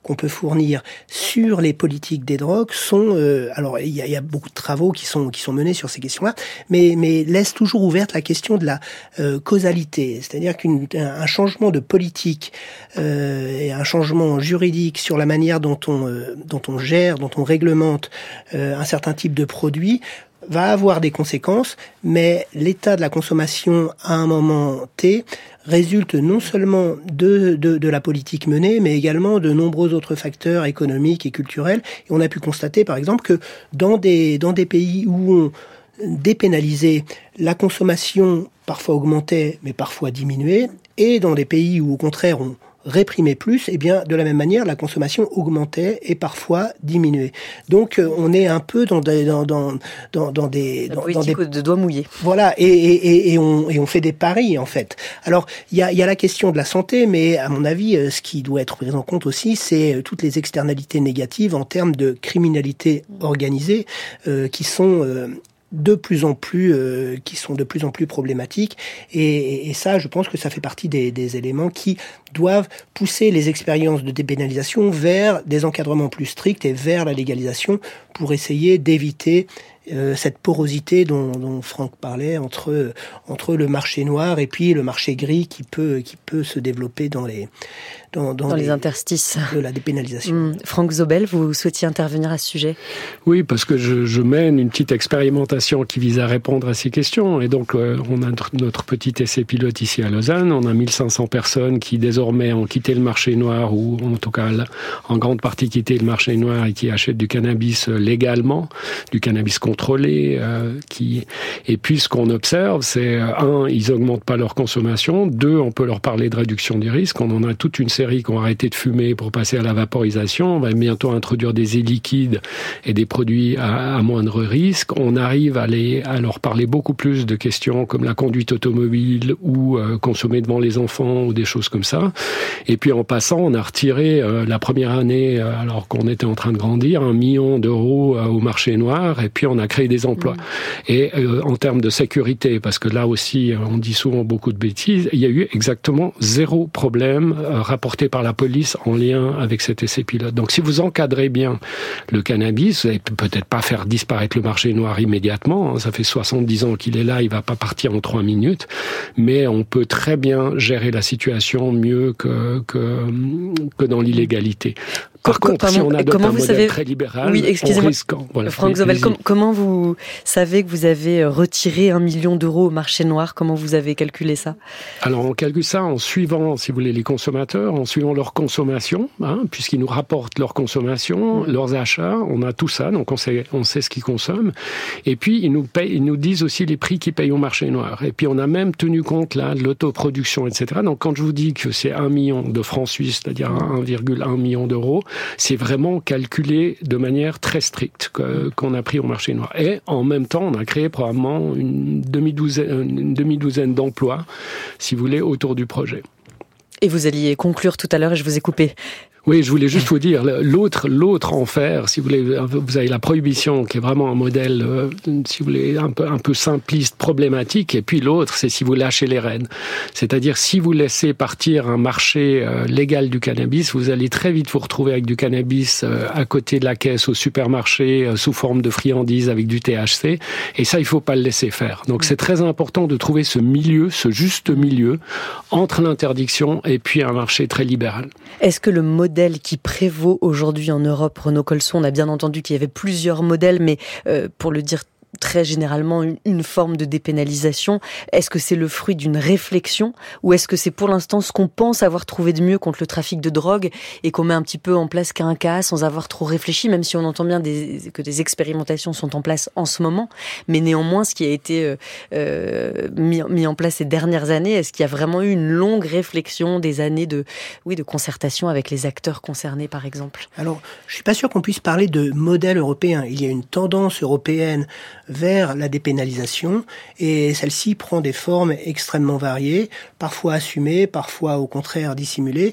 [SPEAKER 6] qu'on peut fournir sur les politiques des drogues sont, euh, alors il y a, il y a beaucoup de travaux qui sont qui sont menés sur ces questions-là, mais mais laissent toujours ouverte la question de la euh, causalité, c'est-à-dire qu'un changement de politique euh, et un changement juridique sur la manière dont on euh, dont on gère, dont on réglemente euh, un certain type de produit va avoir des conséquences, mais l'état de la consommation à un moment T résulte non seulement de, de, de la politique menée, mais également de nombreux autres facteurs économiques et culturels. Et on a pu constater, par exemple, que dans des, dans des pays où on dépénalisait, la consommation parfois augmentait, mais parfois diminuait, et dans des pays où, au contraire, on réprimait plus, et bien de la même manière la consommation augmentait et parfois diminuait. Donc euh, on est un peu dans des dans dans dans, dans des
[SPEAKER 2] la
[SPEAKER 6] dans,
[SPEAKER 2] politique
[SPEAKER 6] dans des
[SPEAKER 2] de doigts mouillés.
[SPEAKER 6] Voilà, et et et on et on fait des paris en fait. Alors il y a il y a la question de la santé, mais à mon avis ce qui doit être pris en compte aussi, c'est toutes les externalités négatives en termes de criminalité organisée euh, qui sont euh, de plus en plus, euh, qui sont de plus en plus problématiques. Et, et ça, je pense que ça fait partie des, des éléments qui doivent pousser les expériences de dépénalisation vers des encadrements plus stricts et vers la légalisation pour essayer d'éviter euh, cette porosité dont, dont Franck parlait entre entre le marché noir et puis le marché gris qui peut qui peut se développer dans les dans, dans,
[SPEAKER 2] dans les,
[SPEAKER 6] les
[SPEAKER 2] interstices
[SPEAKER 6] de la dépénalisation.
[SPEAKER 2] Mmh. Franck Zobel, vous souhaitiez intervenir à ce sujet?
[SPEAKER 1] Oui, parce que je, je mène une petite expérimentation qui vise à répondre à ces questions. Et donc, euh, on a notre, notre petit essai pilote ici à Lausanne. On a mille cinq cents personnes qui désormais ont quitté le marché noir, ou en tout cas en grande partie quitté le marché noir et qui achètent du cannabis légalement, du cannabis contrôlé. Euh, qui... Et puis, ce qu'on observe, c'est un, ils augmentent pas leur consommation. Deux, on peut leur parler de réduction du risque. On en a toute une série qui ont arrêté de fumer pour passer à la vaporisation. On va bientôt introduire des e-liquides et des produits à, à moindre risque. On arrive à, les, à leur parler beaucoup plus de questions comme la conduite automobile ou euh, consommer devant les enfants ou des choses comme ça. Et puis en passant, on a retiré euh, la première année, euh, alors qu'on était en train de grandir, un million d'euros euh, au marché noir, et puis on a créé des emplois. Mmh. Et euh, en termes de sécurité, parce que là aussi, on dit souvent beaucoup de bêtises, il y a eu exactement zéro problème euh, rapporté par la police en lien avec cet essai pilote. Donc si vous encadrez bien le cannabis, vous n'allez peut-être pas faire disparaître le marché noir immédiatement, hein, ça fait soixante-dix ans qu'il est là, il va pas partir en trois minutes, mais on peut très bien gérer la situation mieux que, que, que dans l'illégalité. Par
[SPEAKER 2] Com-
[SPEAKER 1] contre,
[SPEAKER 2] pardon,
[SPEAKER 1] si on adopte un modèle
[SPEAKER 2] savez...
[SPEAKER 1] très libéral,
[SPEAKER 2] oui, excusez-moi.
[SPEAKER 1] on risque... Voilà,
[SPEAKER 2] Franck Zobel, com- comment vous savez que vous avez retiré un million d'euros au marché noir? Comment vous avez calculé ça?
[SPEAKER 1] Alors, on calcule ça en suivant, si vous voulez, les consommateurs, en suivant leur consommation, hein, puisqu'ils nous rapportent leur consommation, mmh. leurs achats, on a tout ça, donc on sait, on sait ce qu'ils consomment. Et puis, ils nous, payent, ils nous disent aussi les prix qu'ils payent au marché noir. Et puis, on a même tenu compte là de l'autoproduction, et cetera. Donc, quand je vous dis que c'est un million de francs suisses, c'est-à-dire un virgule un million d'euros, c'est vraiment calculé de manière très stricte que, qu'on a pris au marché noir. Et en même temps, on a créé probablement une demi-douzaine, une demi-douzaine d'emplois, si vous voulez, autour du projet.
[SPEAKER 2] Et vous alliez conclure tout à l'heure et je vous ai coupé.
[SPEAKER 1] Oui, je voulais juste vous dire, l'autre, l'autre enfer, si vous voulez, vous avez la prohibition qui est vraiment un modèle, euh, si vous voulez, un peu, un peu simpliste, problématique, et puis l'autre, c'est si vous lâchez les rênes. C'est-à-dire, si vous laissez partir un marché euh, légal du cannabis, vous allez très vite vous retrouver avec du cannabis euh, à côté de la caisse au supermarché, euh, sous forme de friandises avec du T H C, et ça, il faut pas le laisser faire. Donc, c'est très important de trouver ce milieu, ce juste milieu, entre l'interdiction et puis un marché très libéral.
[SPEAKER 2] Est-ce que le modèle qui prévaut aujourd'hui en Europe, Renaud Colson, on a bien entendu qu'il y avait plusieurs modèles, mais euh, pour le dire très généralement une, une forme de dépénalisation. Est-ce que c'est le fruit d'une réflexion ou est-ce que c'est pour l'instant ce qu'on pense avoir trouvé de mieux contre le trafic de drogue et qu'on met un petit peu en place qu'un cas sans avoir trop réfléchi, même si on entend bien des, que des expérimentations sont en place en ce moment, mais néanmoins ce qui a été euh, mis, mis en place ces dernières années, est-ce qu'il y a vraiment eu une longue réflexion, des années de, oui, de concertation avec les acteurs concernés par exemple?
[SPEAKER 6] Alors, je suis pas sûr qu'on puisse parler de modèle européen. Il y a une tendance européenne vers la dépénalisation et celle-ci prend des formes extrêmement variées, parfois assumées, parfois au contraire dissimulées.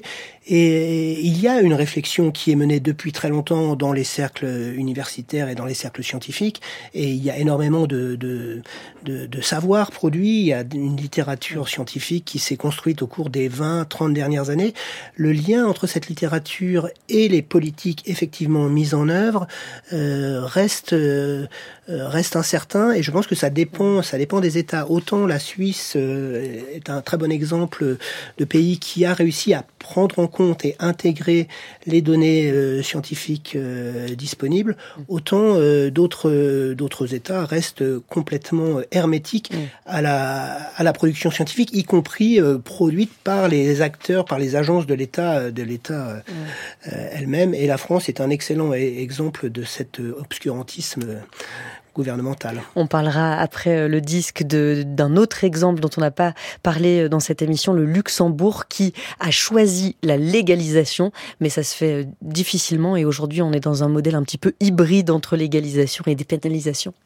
[SPEAKER 6] Et il y a une réflexion qui est menée depuis très longtemps dans les cercles universitaires et dans les cercles scientifiques, et il y a énormément de, de, de, de savoir produit, il y a une littérature scientifique qui s'est construite au cours des vingt, trente dernières années. Le lien entre cette littérature et les politiques effectivement mises en œuvre euh, reste, euh, reste incertain, et je pense que ça dépend, ça dépend des États. Autant la Suisse euh, est un très bon exemple de pays qui a réussi à prendre en compte et intégrer les données euh, scientifiques euh, disponibles, autant euh, d'autres euh, d'autres États restent complètement hermétiques mmh. à la à la production scientifique, y compris euh, produite par les acteurs, par les agences de l'État de l'État euh, mmh. euh, elle-même. Et la France est un excellent exemple de cet obscurantisme gouvernementale.
[SPEAKER 2] On parlera après le disque de, d'un autre exemple dont on n'a pas parlé dans cette émission, le Luxembourg, qui a choisi la légalisation, mais ça se fait difficilement, et aujourd'hui on est dans un modèle un petit peu hybride entre légalisation et dépénalisation.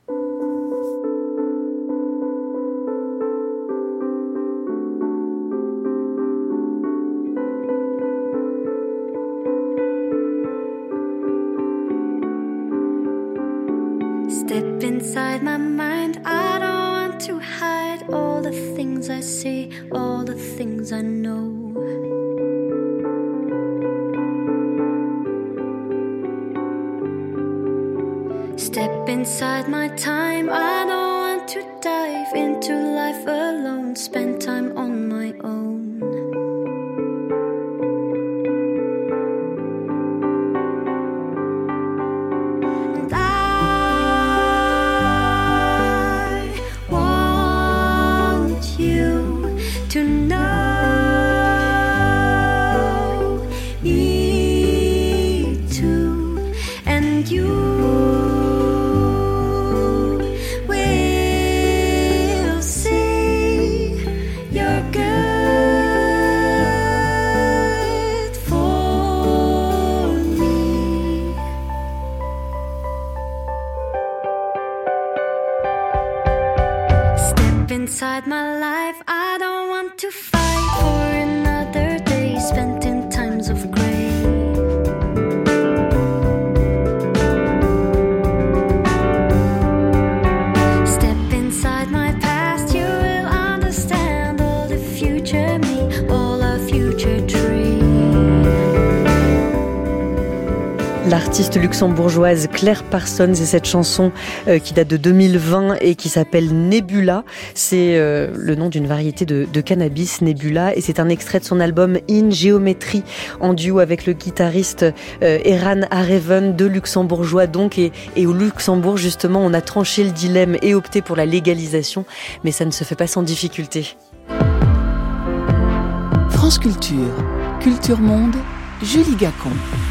[SPEAKER 11] Step inside my mind, I don't want to hide all the things I see, all the things I know. Step inside my time, I don't want to dive into life alone, spend time on my own. Inside my life, I don't want to fight for another day spent in times of gray. Step inside my past, you will understand all the future me, all our future dreams.
[SPEAKER 2] L'artiste luxembourgeoise Claire Parsons et cette chanson euh, qui date de deux mille vingt et qui s'appelle Nebula. C'est euh, le nom d'une variété de, de cannabis, Nebula, et c'est un extrait de son album In Geometry, en duo avec le guitariste euh, Eran Areven, deux luxembourgeois donc, et, et au Luxembourg justement on a tranché le dilemme et opté pour la légalisation, mais ça ne se fait pas sans difficulté.
[SPEAKER 12] France Culture, Culture Monde, Julie Gacon.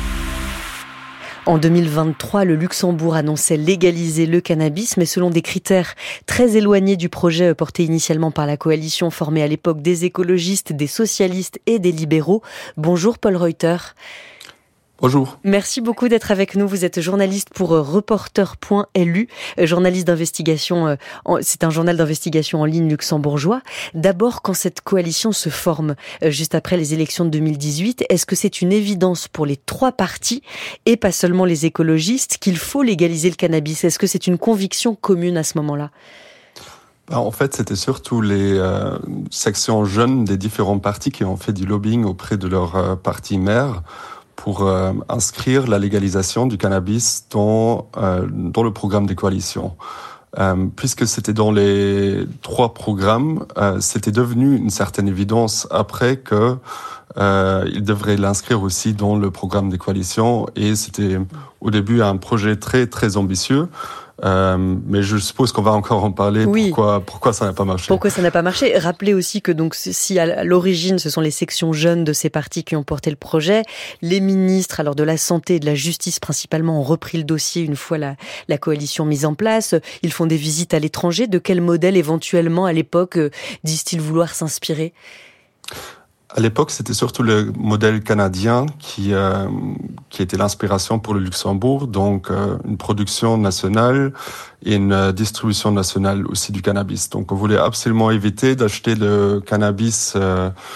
[SPEAKER 2] En deux mille vingt-trois, le Luxembourg annonçait légaliser le cannabis, mais selon des critères très éloignés du projet porté initialement par la coalition formée à l'époque des écologistes, des socialistes et des libéraux. Bonjour Paul Reuter.
[SPEAKER 13] Bonjour.
[SPEAKER 2] Merci beaucoup d'être avec nous. Vous êtes journaliste pour reporter point l u, journaliste d'investigation, c'est un journal d'investigation en ligne luxembourgeois. D'abord, quand cette coalition se forme juste après les élections de deux mille dix-huit, est-ce que c'est une évidence pour les trois partis, et pas seulement les écologistes, qu'il faut légaliser le cannabis? Est-ce que c'est une conviction commune à ce moment-là?
[SPEAKER 13] En fait, c'était surtout les euh, sections jeunes des différents partis qui ont fait du lobbying auprès de leur euh, parti maire pour euh, inscrire la légalisation du cannabis dans, euh, dans le programme des coalitions. Euh, puisque c'était dans les trois programmes, euh, c'était devenu une certaine évidence après que euh, ils devraient l'inscrire aussi dans le programme des coalitions, et c'était au début un projet très très ambitieux. Euh, mais je suppose qu'on va encore en parler. Oui. Pourquoi, pourquoi ça n'a pas marché.
[SPEAKER 2] Pourquoi ça n'a pas marché. Rappelez aussi que donc, si à l'origine, ce sont les sections jeunes de ces partis qui ont porté le projet, les ministres alors de la Santé et de la Justice principalement ont repris le dossier une fois la, la coalition mise en place. Ils font des visites à l'étranger. De quel modèle éventuellement à l'époque disent-ils vouloir s'inspirer ?
[SPEAKER 13] À l'époque, c'était surtout le modèle canadien qui euh, qui était l'inspiration pour le Luxembourg, donc euh, une production nationale et une euh, distribution nationale aussi du cannabis. Donc, on voulait absolument éviter d'acheter le cannabis euh,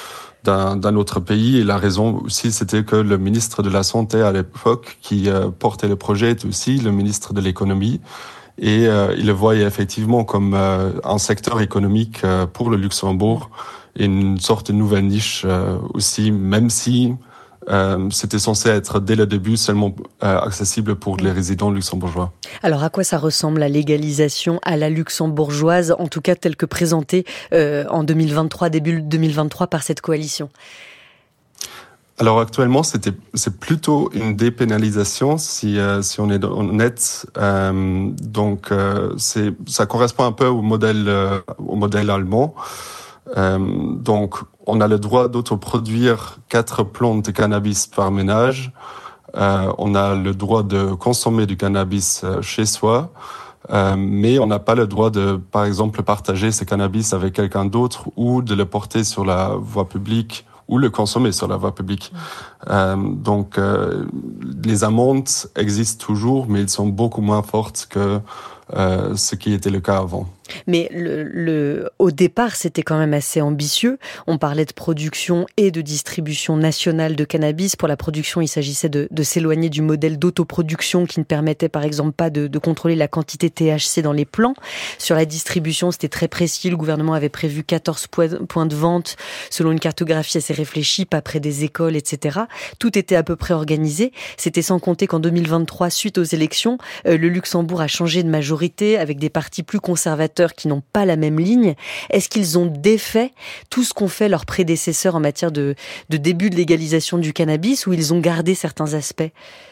[SPEAKER 13] d'un, d'un autre pays. Et la raison aussi, c'était que le ministre de la Santé à l'époque, qui euh, portait le projet, est aussi le ministre de l'économie. Et euh, il le voyait effectivement comme euh, un secteur économique euh, pour le Luxembourg et une sorte de nouvelle niche euh, aussi, même si euh, c'était censé être dès le début seulement euh, accessible pour les résidents luxembourgeois.
[SPEAKER 2] Alors à quoi ça ressemble la légalisation à la luxembourgeoise, en tout cas telle que présentée euh, en deux mille vingt-trois, début deux mille vingt-trois par cette coalition ?
[SPEAKER 13] Alors actuellement, c'était, c'est plutôt une dépénalisation, si, euh, si on est honnête. Euh, donc, euh, c'est, ça correspond un peu au modèle, euh, au modèle allemand. Euh, donc, on a le droit d'autoproduire quatre plantes de cannabis par ménage. Euh, on a le droit de consommer du cannabis chez soi. Euh, mais on n'a pas le droit de, par exemple, partager ce cannabis avec quelqu'un d'autre ou de le porter sur la voie publique ou le consommer sur la voie publique. Mmh. Euh, donc, euh, les amendes existent toujours, mais elles sont beaucoup moins fortes que euh, ce qui était le cas avant.
[SPEAKER 2] Mais le, le, au départ, c'était quand même assez ambitieux. On parlait de production et de distribution nationale de cannabis. Pour la production, il s'agissait de, de s'éloigner du modèle d'autoproduction qui ne permettait par exemple pas de, de contrôler la quantité T H C dans les plants. Sur la distribution, c'était très précis. Le gouvernement avait prévu quatorze points de vente selon une cartographie assez réfléchie, pas près des écoles, et cetera. Tout était à peu près organisé. C'était sans compter qu'en deux mille vingt-trois, suite aux élections, euh, le Luxembourg a changé de majorité avec des partis plus conservateurs qui n'ont pas la même ligne. Est-ce qu'ils ont défait tout ce qu'ont fait leurs prédécesseurs en matière de, de début de légalisation du cannabis, ou ils ont gardé certains aspects ?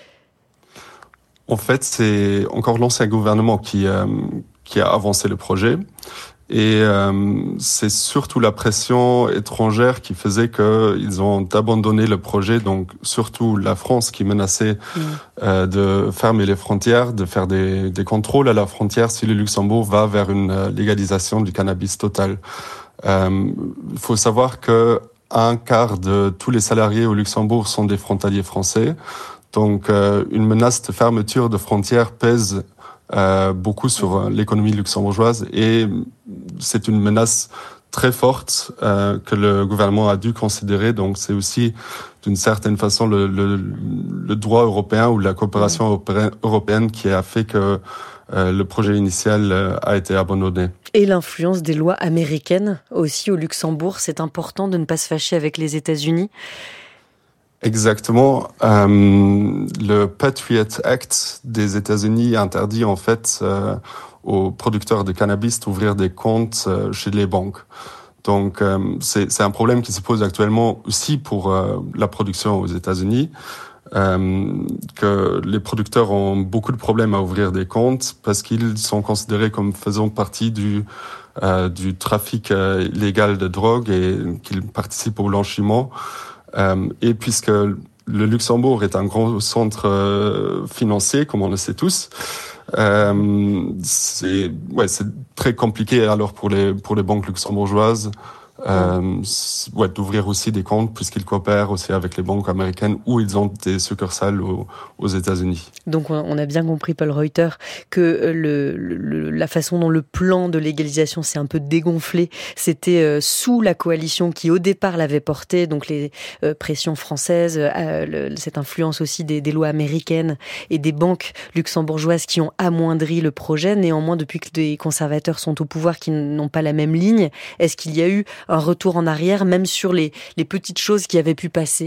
[SPEAKER 13] En fait, c'est encore l'ancien gouvernement qui, euh, qui a avancé le projet. Et euh, c'est surtout la pression étrangère qui faisait qu'ils ont abandonné le projet. Donc surtout la France qui menaçait mmh. euh, de fermer les frontières, de faire des, des contrôles à la frontière si le Luxembourg va vers une légalisation du cannabis total. Euh, il faut savoir que un quart de tous les salariés au Luxembourg sont des frontaliers français. Donc euh, une menace de fermeture de frontières pèse Euh, beaucoup sur euh, l'économie luxembourgeoise, et c'est une menace très forte euh, que le gouvernement a dû considérer. Donc c'est aussi d'une certaine façon le, le, le droit européen ou la coopération mmh. européenne qui a fait que euh, le projet initial euh, a été abandonné.
[SPEAKER 2] Et l'influence des lois américaines aussi au Luxembourg, c'est important de ne pas se fâcher avec les États-Unis.
[SPEAKER 13] Exactement. Euh, le Patriot Act des États-Unis interdit en fait euh, aux producteurs de cannabis d'ouvrir des comptes euh, chez les banques. Donc euh, c'est, c'est un problème qui se pose actuellement aussi pour euh, la production aux États-Unis, euh, que les producteurs ont beaucoup de problèmes à ouvrir des comptes parce qu'ils sont considérés comme faisant partie du euh, du trafic euh, illégal de drogue et qu'ils participent au blanchiment. Euh, et puisque le Luxembourg est un grand centre euh, financier, comme on le sait tous, euh, c'est, ouais, c'est très compliqué alors pour les, pour les banques luxembourgeoises euh, ouais, d'ouvrir aussi des comptes, puisqu'ils coopèrent aussi avec les banques américaines où ils ont des succursales aux, aux États-Unis.
[SPEAKER 2] Donc on a bien compris, Paul Reuter, que le, le, la façon dont le plan de légalisation s'est un peu dégonflé, c'était euh, sous la coalition qui au départ l'avait porté, donc les euh, pressions françaises, euh, le, cette influence aussi des, des lois américaines et des banques luxembourgeoises qui ont amoindri le projet. Néanmoins, depuis que des conservateurs sont au pouvoir qui n'ont pas la même ligne, est-ce qu'il y a eu un retour en arrière, même sur les, les petites choses qui avaient pu passer?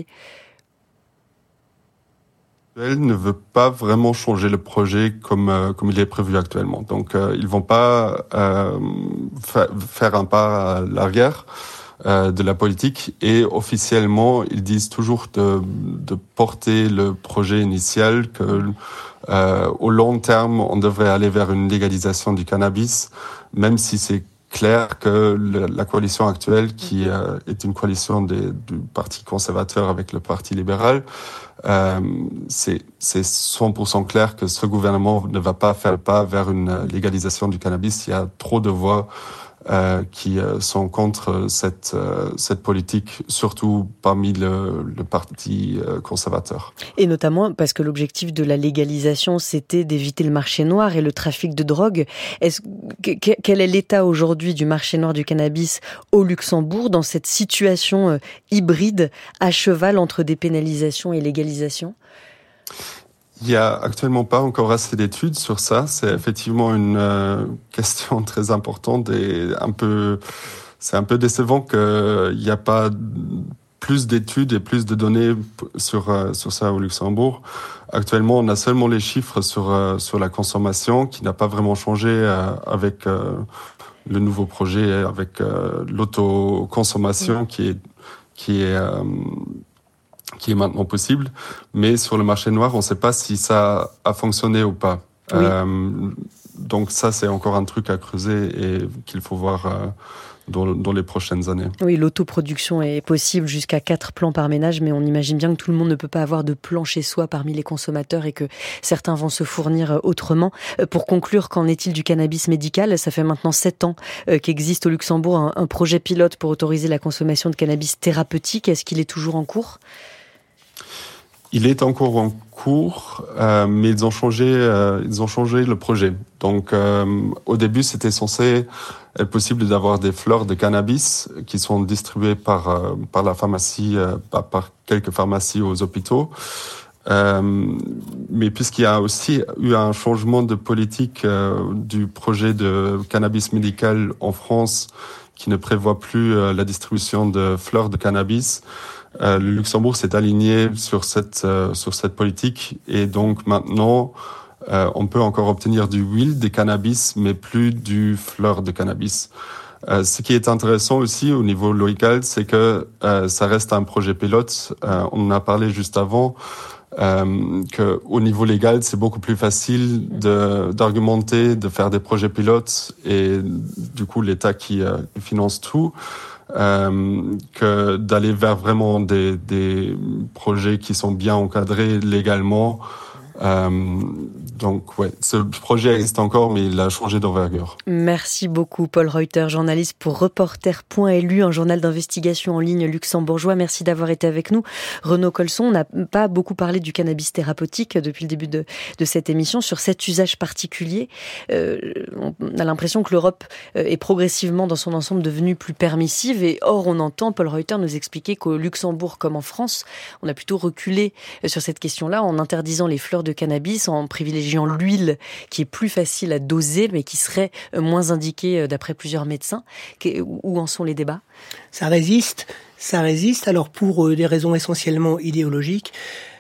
[SPEAKER 13] Elle ne veut pas vraiment changer le projet comme euh, comme il est prévu actuellement. Donc euh, ils vont pas euh, fa- faire un pas à l'arrière euh, de la politique, et officiellement ils disent toujours de de porter le projet initial, que euh, au long terme on devrait aller vers une légalisation du cannabis, même si c'est clair que le, la coalition actuelle, qui euh, est une coalition des, du Parti conservateur avec le Parti libéral, euh, c'est, c'est cent pour cent clair que ce gouvernement ne va pas faire le pas vers une légalisation du cannabis. Il y a trop de voix euh, qui euh, sont contre cette euh, cette politique, surtout parmi le, le parti euh, conservateur.
[SPEAKER 2] Et notamment parce que l'objectif de la légalisation, c'était d'éviter le marché noir et le trafic de drogue. Est-ce, que, quel est l'état aujourd'hui du marché noir du cannabis au Luxembourg dans cette situation euh, hybride à cheval entre dépénalisation et légalisation ?
[SPEAKER 13] Il n'y a actuellement pas encore assez d'études sur ça. C'est effectivement une euh, question très importante et un peu, c'est un peu décevant qu'il n'y a pas plus d'études et plus de données sur euh, sur ça au Luxembourg. Actuellement, on a seulement les chiffres sur euh, sur la consommation qui n'a pas vraiment changé euh, avec euh, le nouveau projet, avec euh, l'autoconsommation qui est qui est euh, qui est maintenant possible, mais sur le marché noir, on ne sait pas si ça a fonctionné ou pas. Oui. Euh, donc ça, c'est encore un truc à creuser et qu'il faut voir euh, dans, dans les prochaines années.
[SPEAKER 2] Oui, l'autoproduction est possible jusqu'à quatre plants par ménage, mais on imagine bien que tout le monde ne peut pas avoir de plants chez soi parmi les consommateurs et que certains vont se fournir autrement. Pour conclure, qu'en est-il du cannabis médical ? Ça fait maintenant sept ans qu'existe au Luxembourg un, un projet pilote pour autoriser la consommation de cannabis thérapeutique. Est-ce qu'il est toujours en cours ?
[SPEAKER 13] Il est encore en cours, euh, mais ils ont changé, euh, ils ont changé le projet. Donc, euh, au début, c'était censé être possible d'avoir des fleurs de cannabis qui sont distribuées par euh, par la pharmacie, euh, par, par quelques pharmacies aux hôpitaux. Euh, mais puisqu'il y a aussi eu un changement de politique euh, du projet de cannabis médical en France, qui ne prévoit plus euh, la distribution de fleurs de cannabis. Euh, le Luxembourg s'est aligné sur cette euh, sur cette politique et donc maintenant euh, on peut encore obtenir du huile de cannabis mais plus du fleur de cannabis. Euh, ce qui est intéressant aussi au niveau local, c'est que euh, ça reste un projet pilote. Euh, on en a parlé juste avant. Euh, que au niveau légal, c'est beaucoup plus facile de d'argumenter, de faire des projets pilotes et du coup l'État qui euh, finance tout. Euh, que d'aller vers vraiment des, des projets qui sont bien encadrés légalement. Euh, donc ouais, ce projet existe encore, mais il a changé d'envergure.
[SPEAKER 2] Merci beaucoup Paul Reuter, journaliste pour reporter point L U, un journal d'investigation en ligne luxembourgeois. Merci d'avoir été avec nous. Renaud Colson, on n'a pas beaucoup parlé du cannabis thérapeutique depuis le début de, de cette émission, sur cet usage particulier. Euh, on a l'impression que l'Europe est progressivement dans son ensemble devenue plus permissive et or on entend Paul Reuter nous expliquer qu'au Luxembourg comme en France, on a plutôt reculé sur cette question-là en interdisant les fleurs de cannabis, en privilégiant l'huile qui est plus facile à doser mais qui serait moins indiquée d'après plusieurs médecins. Où en sont les débats ?
[SPEAKER 6] Ça résiste, ça résiste. Alors pour des raisons essentiellement idéologiques,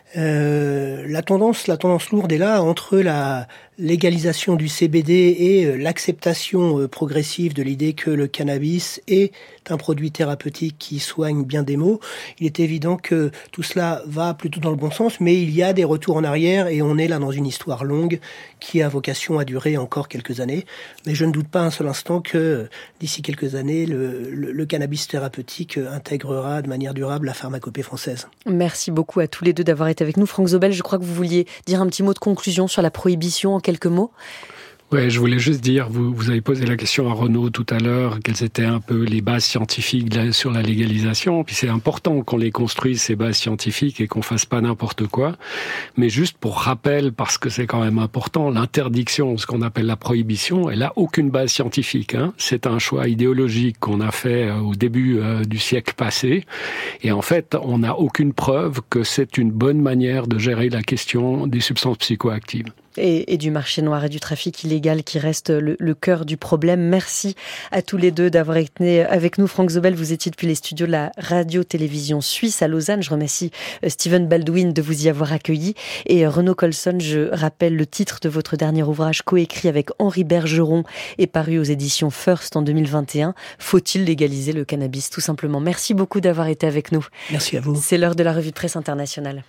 [SPEAKER 6] euh, la tendance, la tendance lourde est là entre la légalisation du C B D et l'acceptation progressive de l'idée que le cannabis est un produit thérapeutique qui soigne bien des maux. Il est évident que tout cela va plutôt dans le bon sens, mais il y a des retours en arrière et on est là dans une histoire longue qui a vocation à durer encore quelques années. Mais je ne doute pas un seul instant que d'ici quelques années, le, le, le cannabis thérapeutique intégrera de manière durable la pharmacopée française.
[SPEAKER 2] Merci beaucoup à tous les deux d'avoir été avec nous. Franck Zobel, je crois que vous vouliez dire un petit mot de conclusion sur la prohibition en quelques mots.
[SPEAKER 1] Ouais, je voulais juste dire, vous, vous avez posé la question à Renaud tout à l'heure, quelles étaient un peu les bases scientifiques sur la légalisation. Puis c'est important qu'on les construise, ces bases scientifiques, et qu'on fasse pas n'importe quoi. Mais juste pour rappel, parce que c'est quand même important, l'interdiction, ce qu'on appelle la prohibition, elle a aucune base scientifique. Hein. C'est un choix idéologique qu'on a fait au début euh, du siècle passé. Et en fait, on n'a aucune preuve que c'est une bonne manière de gérer la question des substances psychoactives.
[SPEAKER 2] Et, et du marché noir et du trafic illégal qui reste le, le cœur du problème. Merci à tous les deux d'avoir été avec nous. Franck Zobel, vous étiez depuis les studios de la radio-télévision suisse à Lausanne. Je remercie Steven Baldwin de vous y avoir accueilli. Et Renaud Colson, je rappelle le titre de votre dernier ouvrage coécrit avec Henri Bergeron et paru aux éditions First en deux mille vingt et un. Faut-il légaliser le cannabis, tout simplement? Merci beaucoup d'avoir été avec nous.
[SPEAKER 6] Merci à vous.
[SPEAKER 2] C'est l'heure de la revue de presse internationale.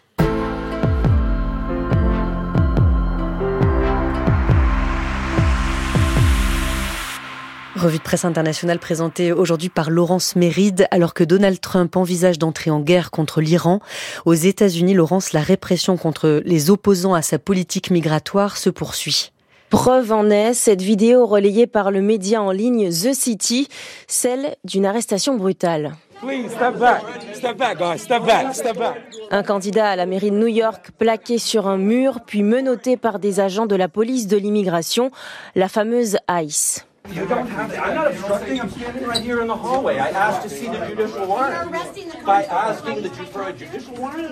[SPEAKER 2] Revue de presse internationale présentée aujourd'hui par Laurence Méride. Alors que Donald Trump envisage d'entrer en guerre contre l'Iran, aux États-Unis, Laurence, la répression contre les opposants à sa politique migratoire se poursuit.
[SPEAKER 14] Preuve en est cette vidéo relayée par le média en ligne The City, celle d'une arrestation brutale.
[SPEAKER 15] Please, step back. Step back, guys. Step back. Step back.
[SPEAKER 14] Un candidat à la mairie de New York plaqué sur un mur, puis menotté par des agents de la police de l'immigration, la fameuse ICE.
[SPEAKER 15] You don't have to, I'm not obstructing, I'm standing right here in the hallway. I asked to see the judicial warrant. By asking the, for a judicial warrant.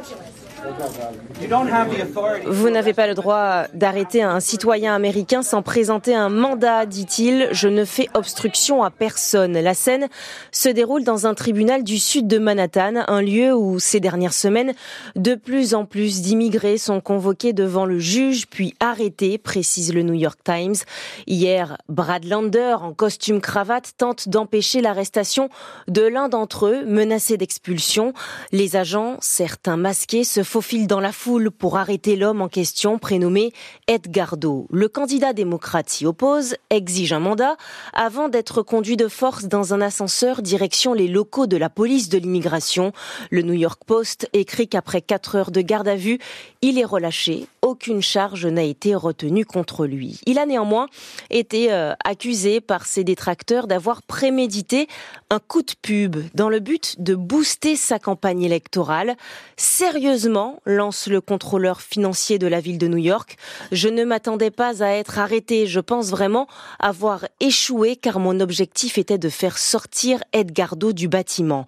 [SPEAKER 15] You don't have the authority.
[SPEAKER 14] Vous n'avez pas le droit d'arrêter un citoyen américain sans présenter un mandat, dit-il. Je ne fais obstruction à personne. La scène se déroule dans un tribunal du sud de Manhattan, un lieu où, ces dernières semaines, de plus en plus d'immigrés sont convoqués devant le juge, puis arrêtés, précise le New York Times. Hier, Brad Lander, en costume cravate, tente d'empêcher l'arrestation de l'un d'entre eux, menacé d'expulsion. Les agents, certains masqués, se faufilent dans la foule pour arrêter l'homme en question, prénommé Edgardo. Le candidat démocrate s'y oppose, exige un mandat, avant d'être conduit de force dans un ascenseur direction les locaux de la police de l'immigration. Le New York Post écrit qu'après quatre heures de garde à vue, il est relâché. Aucune charge n'a été retenue contre lui. Il a néanmoins été euh, accusé par ses détracteurs d'avoir prémédité un coup de pub dans le but de booster sa campagne électorale. Sérieusement, lance le contrôleur financier de la ville de New York, je ne m'attendais pas à être arrêté. Je pense vraiment avoir échoué car mon objectif était de faire sortir Edgardo du bâtiment.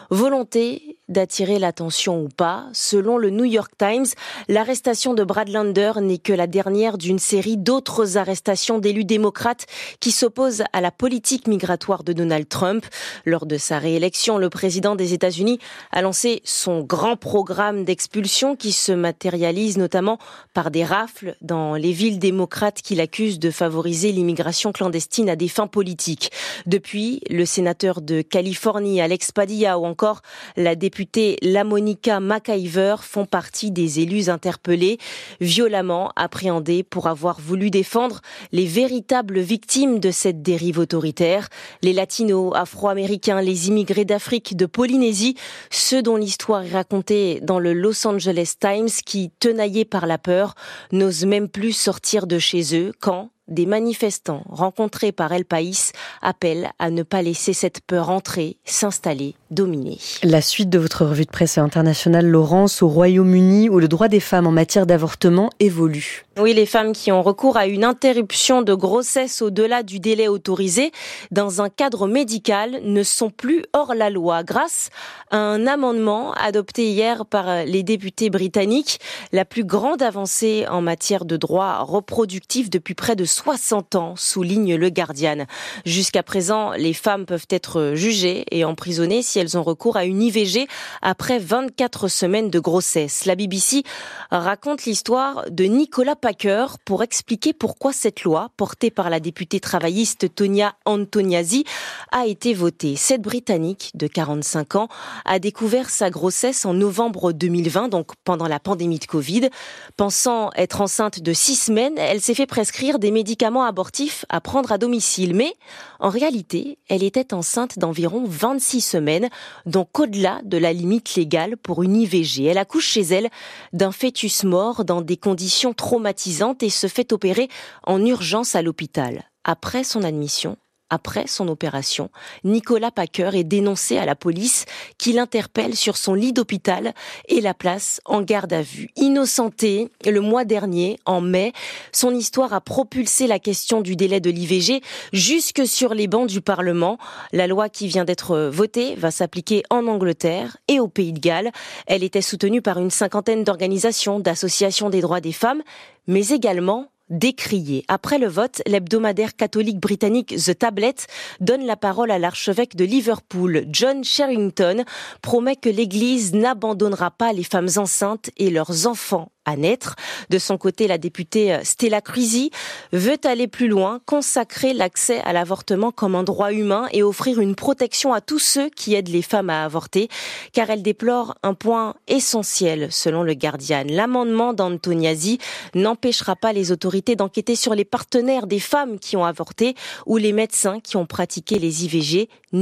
[SPEAKER 14] Volonté d'attirer l'attention ou pas, selon le New York Times, l'arrestation de Brad Lander n'est que la dernière d'une série d'autres arrestations d'élus démocrates qui s'opposent à la politique migratoire de Donald Trump. Lors de sa réélection, le président des États-Unis a lancé son grand programme d'expulsion qui se matérialise notamment par des rafles dans les villes démocrates qu'il accuse de favoriser l'immigration clandestine à des fins politiques. Depuis, le sénateur de Californie, Alex Padilla, ou encore la députée LaMonica McIver font partie des élus interpellés, violemment appréhendés pour avoir voulu défendre les véritables victimes de cette dérive autoritaire, les latinos, afro-américains, les immigrés d'Afrique, de Polynésie, ceux dont l'histoire est racontée dans le Los Angeles Times qui, tenaillés par la peur, n'osent même plus sortir de chez eux quand des manifestants rencontrés par El País appellent à ne pas laisser cette peur entrer, s'installer, dominer.
[SPEAKER 2] La suite de votre revue de presse internationale, Laurence, au Royaume-Uni, où le droit des femmes en matière d'avortement évolue.
[SPEAKER 14] Oui, les femmes qui ont recours à une interruption de grossesse au-delà du délai autorisé dans un cadre médical ne sont plus hors la loi grâce à un amendement adopté hier par les députés britanniques, la plus grande avancée en matière de droit reproductif depuis près de soixante ans, souligne le Guardian. Jusqu'à présent, les femmes peuvent être jugées et emprisonnées si elles ont recours à une I V G après vingt-quatre semaines de grossesse. La B B C raconte l'histoire de Nicolas Packer pour expliquer pourquoi cette loi, portée par la députée travailliste Tonia Antoniazzi, a été votée. Cette Britannique de quarante-cinq ans a découvert sa grossesse en novembre deux mille vingt, donc pendant la pandémie de Covid. Pensant être enceinte de six semaines, elle s'est fait prescrire des médicaments abortifs à prendre à domicile. Mais en réalité, elle était enceinte d'environ vingt-six semaines, donc au-delà de la limite légale pour une I V G. Elle accouche chez elle d'un fœtus mort dans des conditions traumatisantes et se fait opérer en urgence à l'hôpital. Après son admission, après son opération, Nicolas Packer est dénoncé à la police qui l'interpelle sur son lit d'hôpital et la place en garde à vue. Innocenté, le mois dernier, en mai, son histoire a propulsé la question du délai de l'I V G jusque sur les bancs du Parlement. La loi qui vient d'être votée va s'appliquer en Angleterre et au Pays de Galles. Elle était soutenue par une cinquantaine d'organisations, d'associations des droits des femmes, mais également décrié. Après le vote, l'hebdomadaire catholique britannique The Tablet donne la parole à l'archevêque de Liverpool. John Sherrington promet que l'Église n'abandonnera pas les femmes enceintes et leurs enfants à naître. De son côté, la députée Stella Creasy veut aller plus loin, consacrer l'accès à l'avortement comme un droit humain et offrir une protection à tous ceux qui aident les femmes à avorter, car elle déplore un point essentiel, selon le Guardian. L'amendement d'Antoniazzi n'empêchera pas les autorités d'enquêter sur les partenaires des femmes qui ont avorté ou les médecins qui ont pratiqué les I V G, ni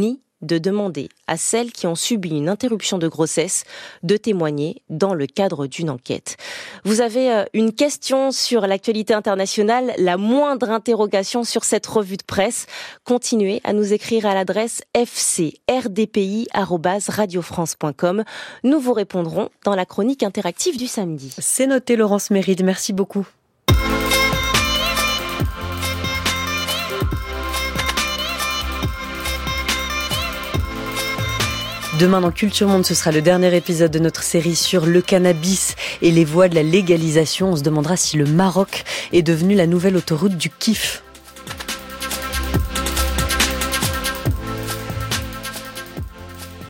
[SPEAKER 14] de demander à celles qui ont subi une interruption de grossesse de témoigner dans le cadre d'une enquête. Vous avez une question sur l'actualité internationale, la moindre interrogation sur cette revue de presse, continuez à nous écrire à l'adresse f c r d p i arobase radio france point com. Nous vous répondrons dans la chronique interactive du samedi.
[SPEAKER 2] C'est noté, Laurence Méride, merci beaucoup. Demain dans Culture Monde, ce sera le dernier épisode de notre série sur le cannabis et les voies de la légalisation. On se demandera si le Maroc est devenu la nouvelle autoroute du kiff.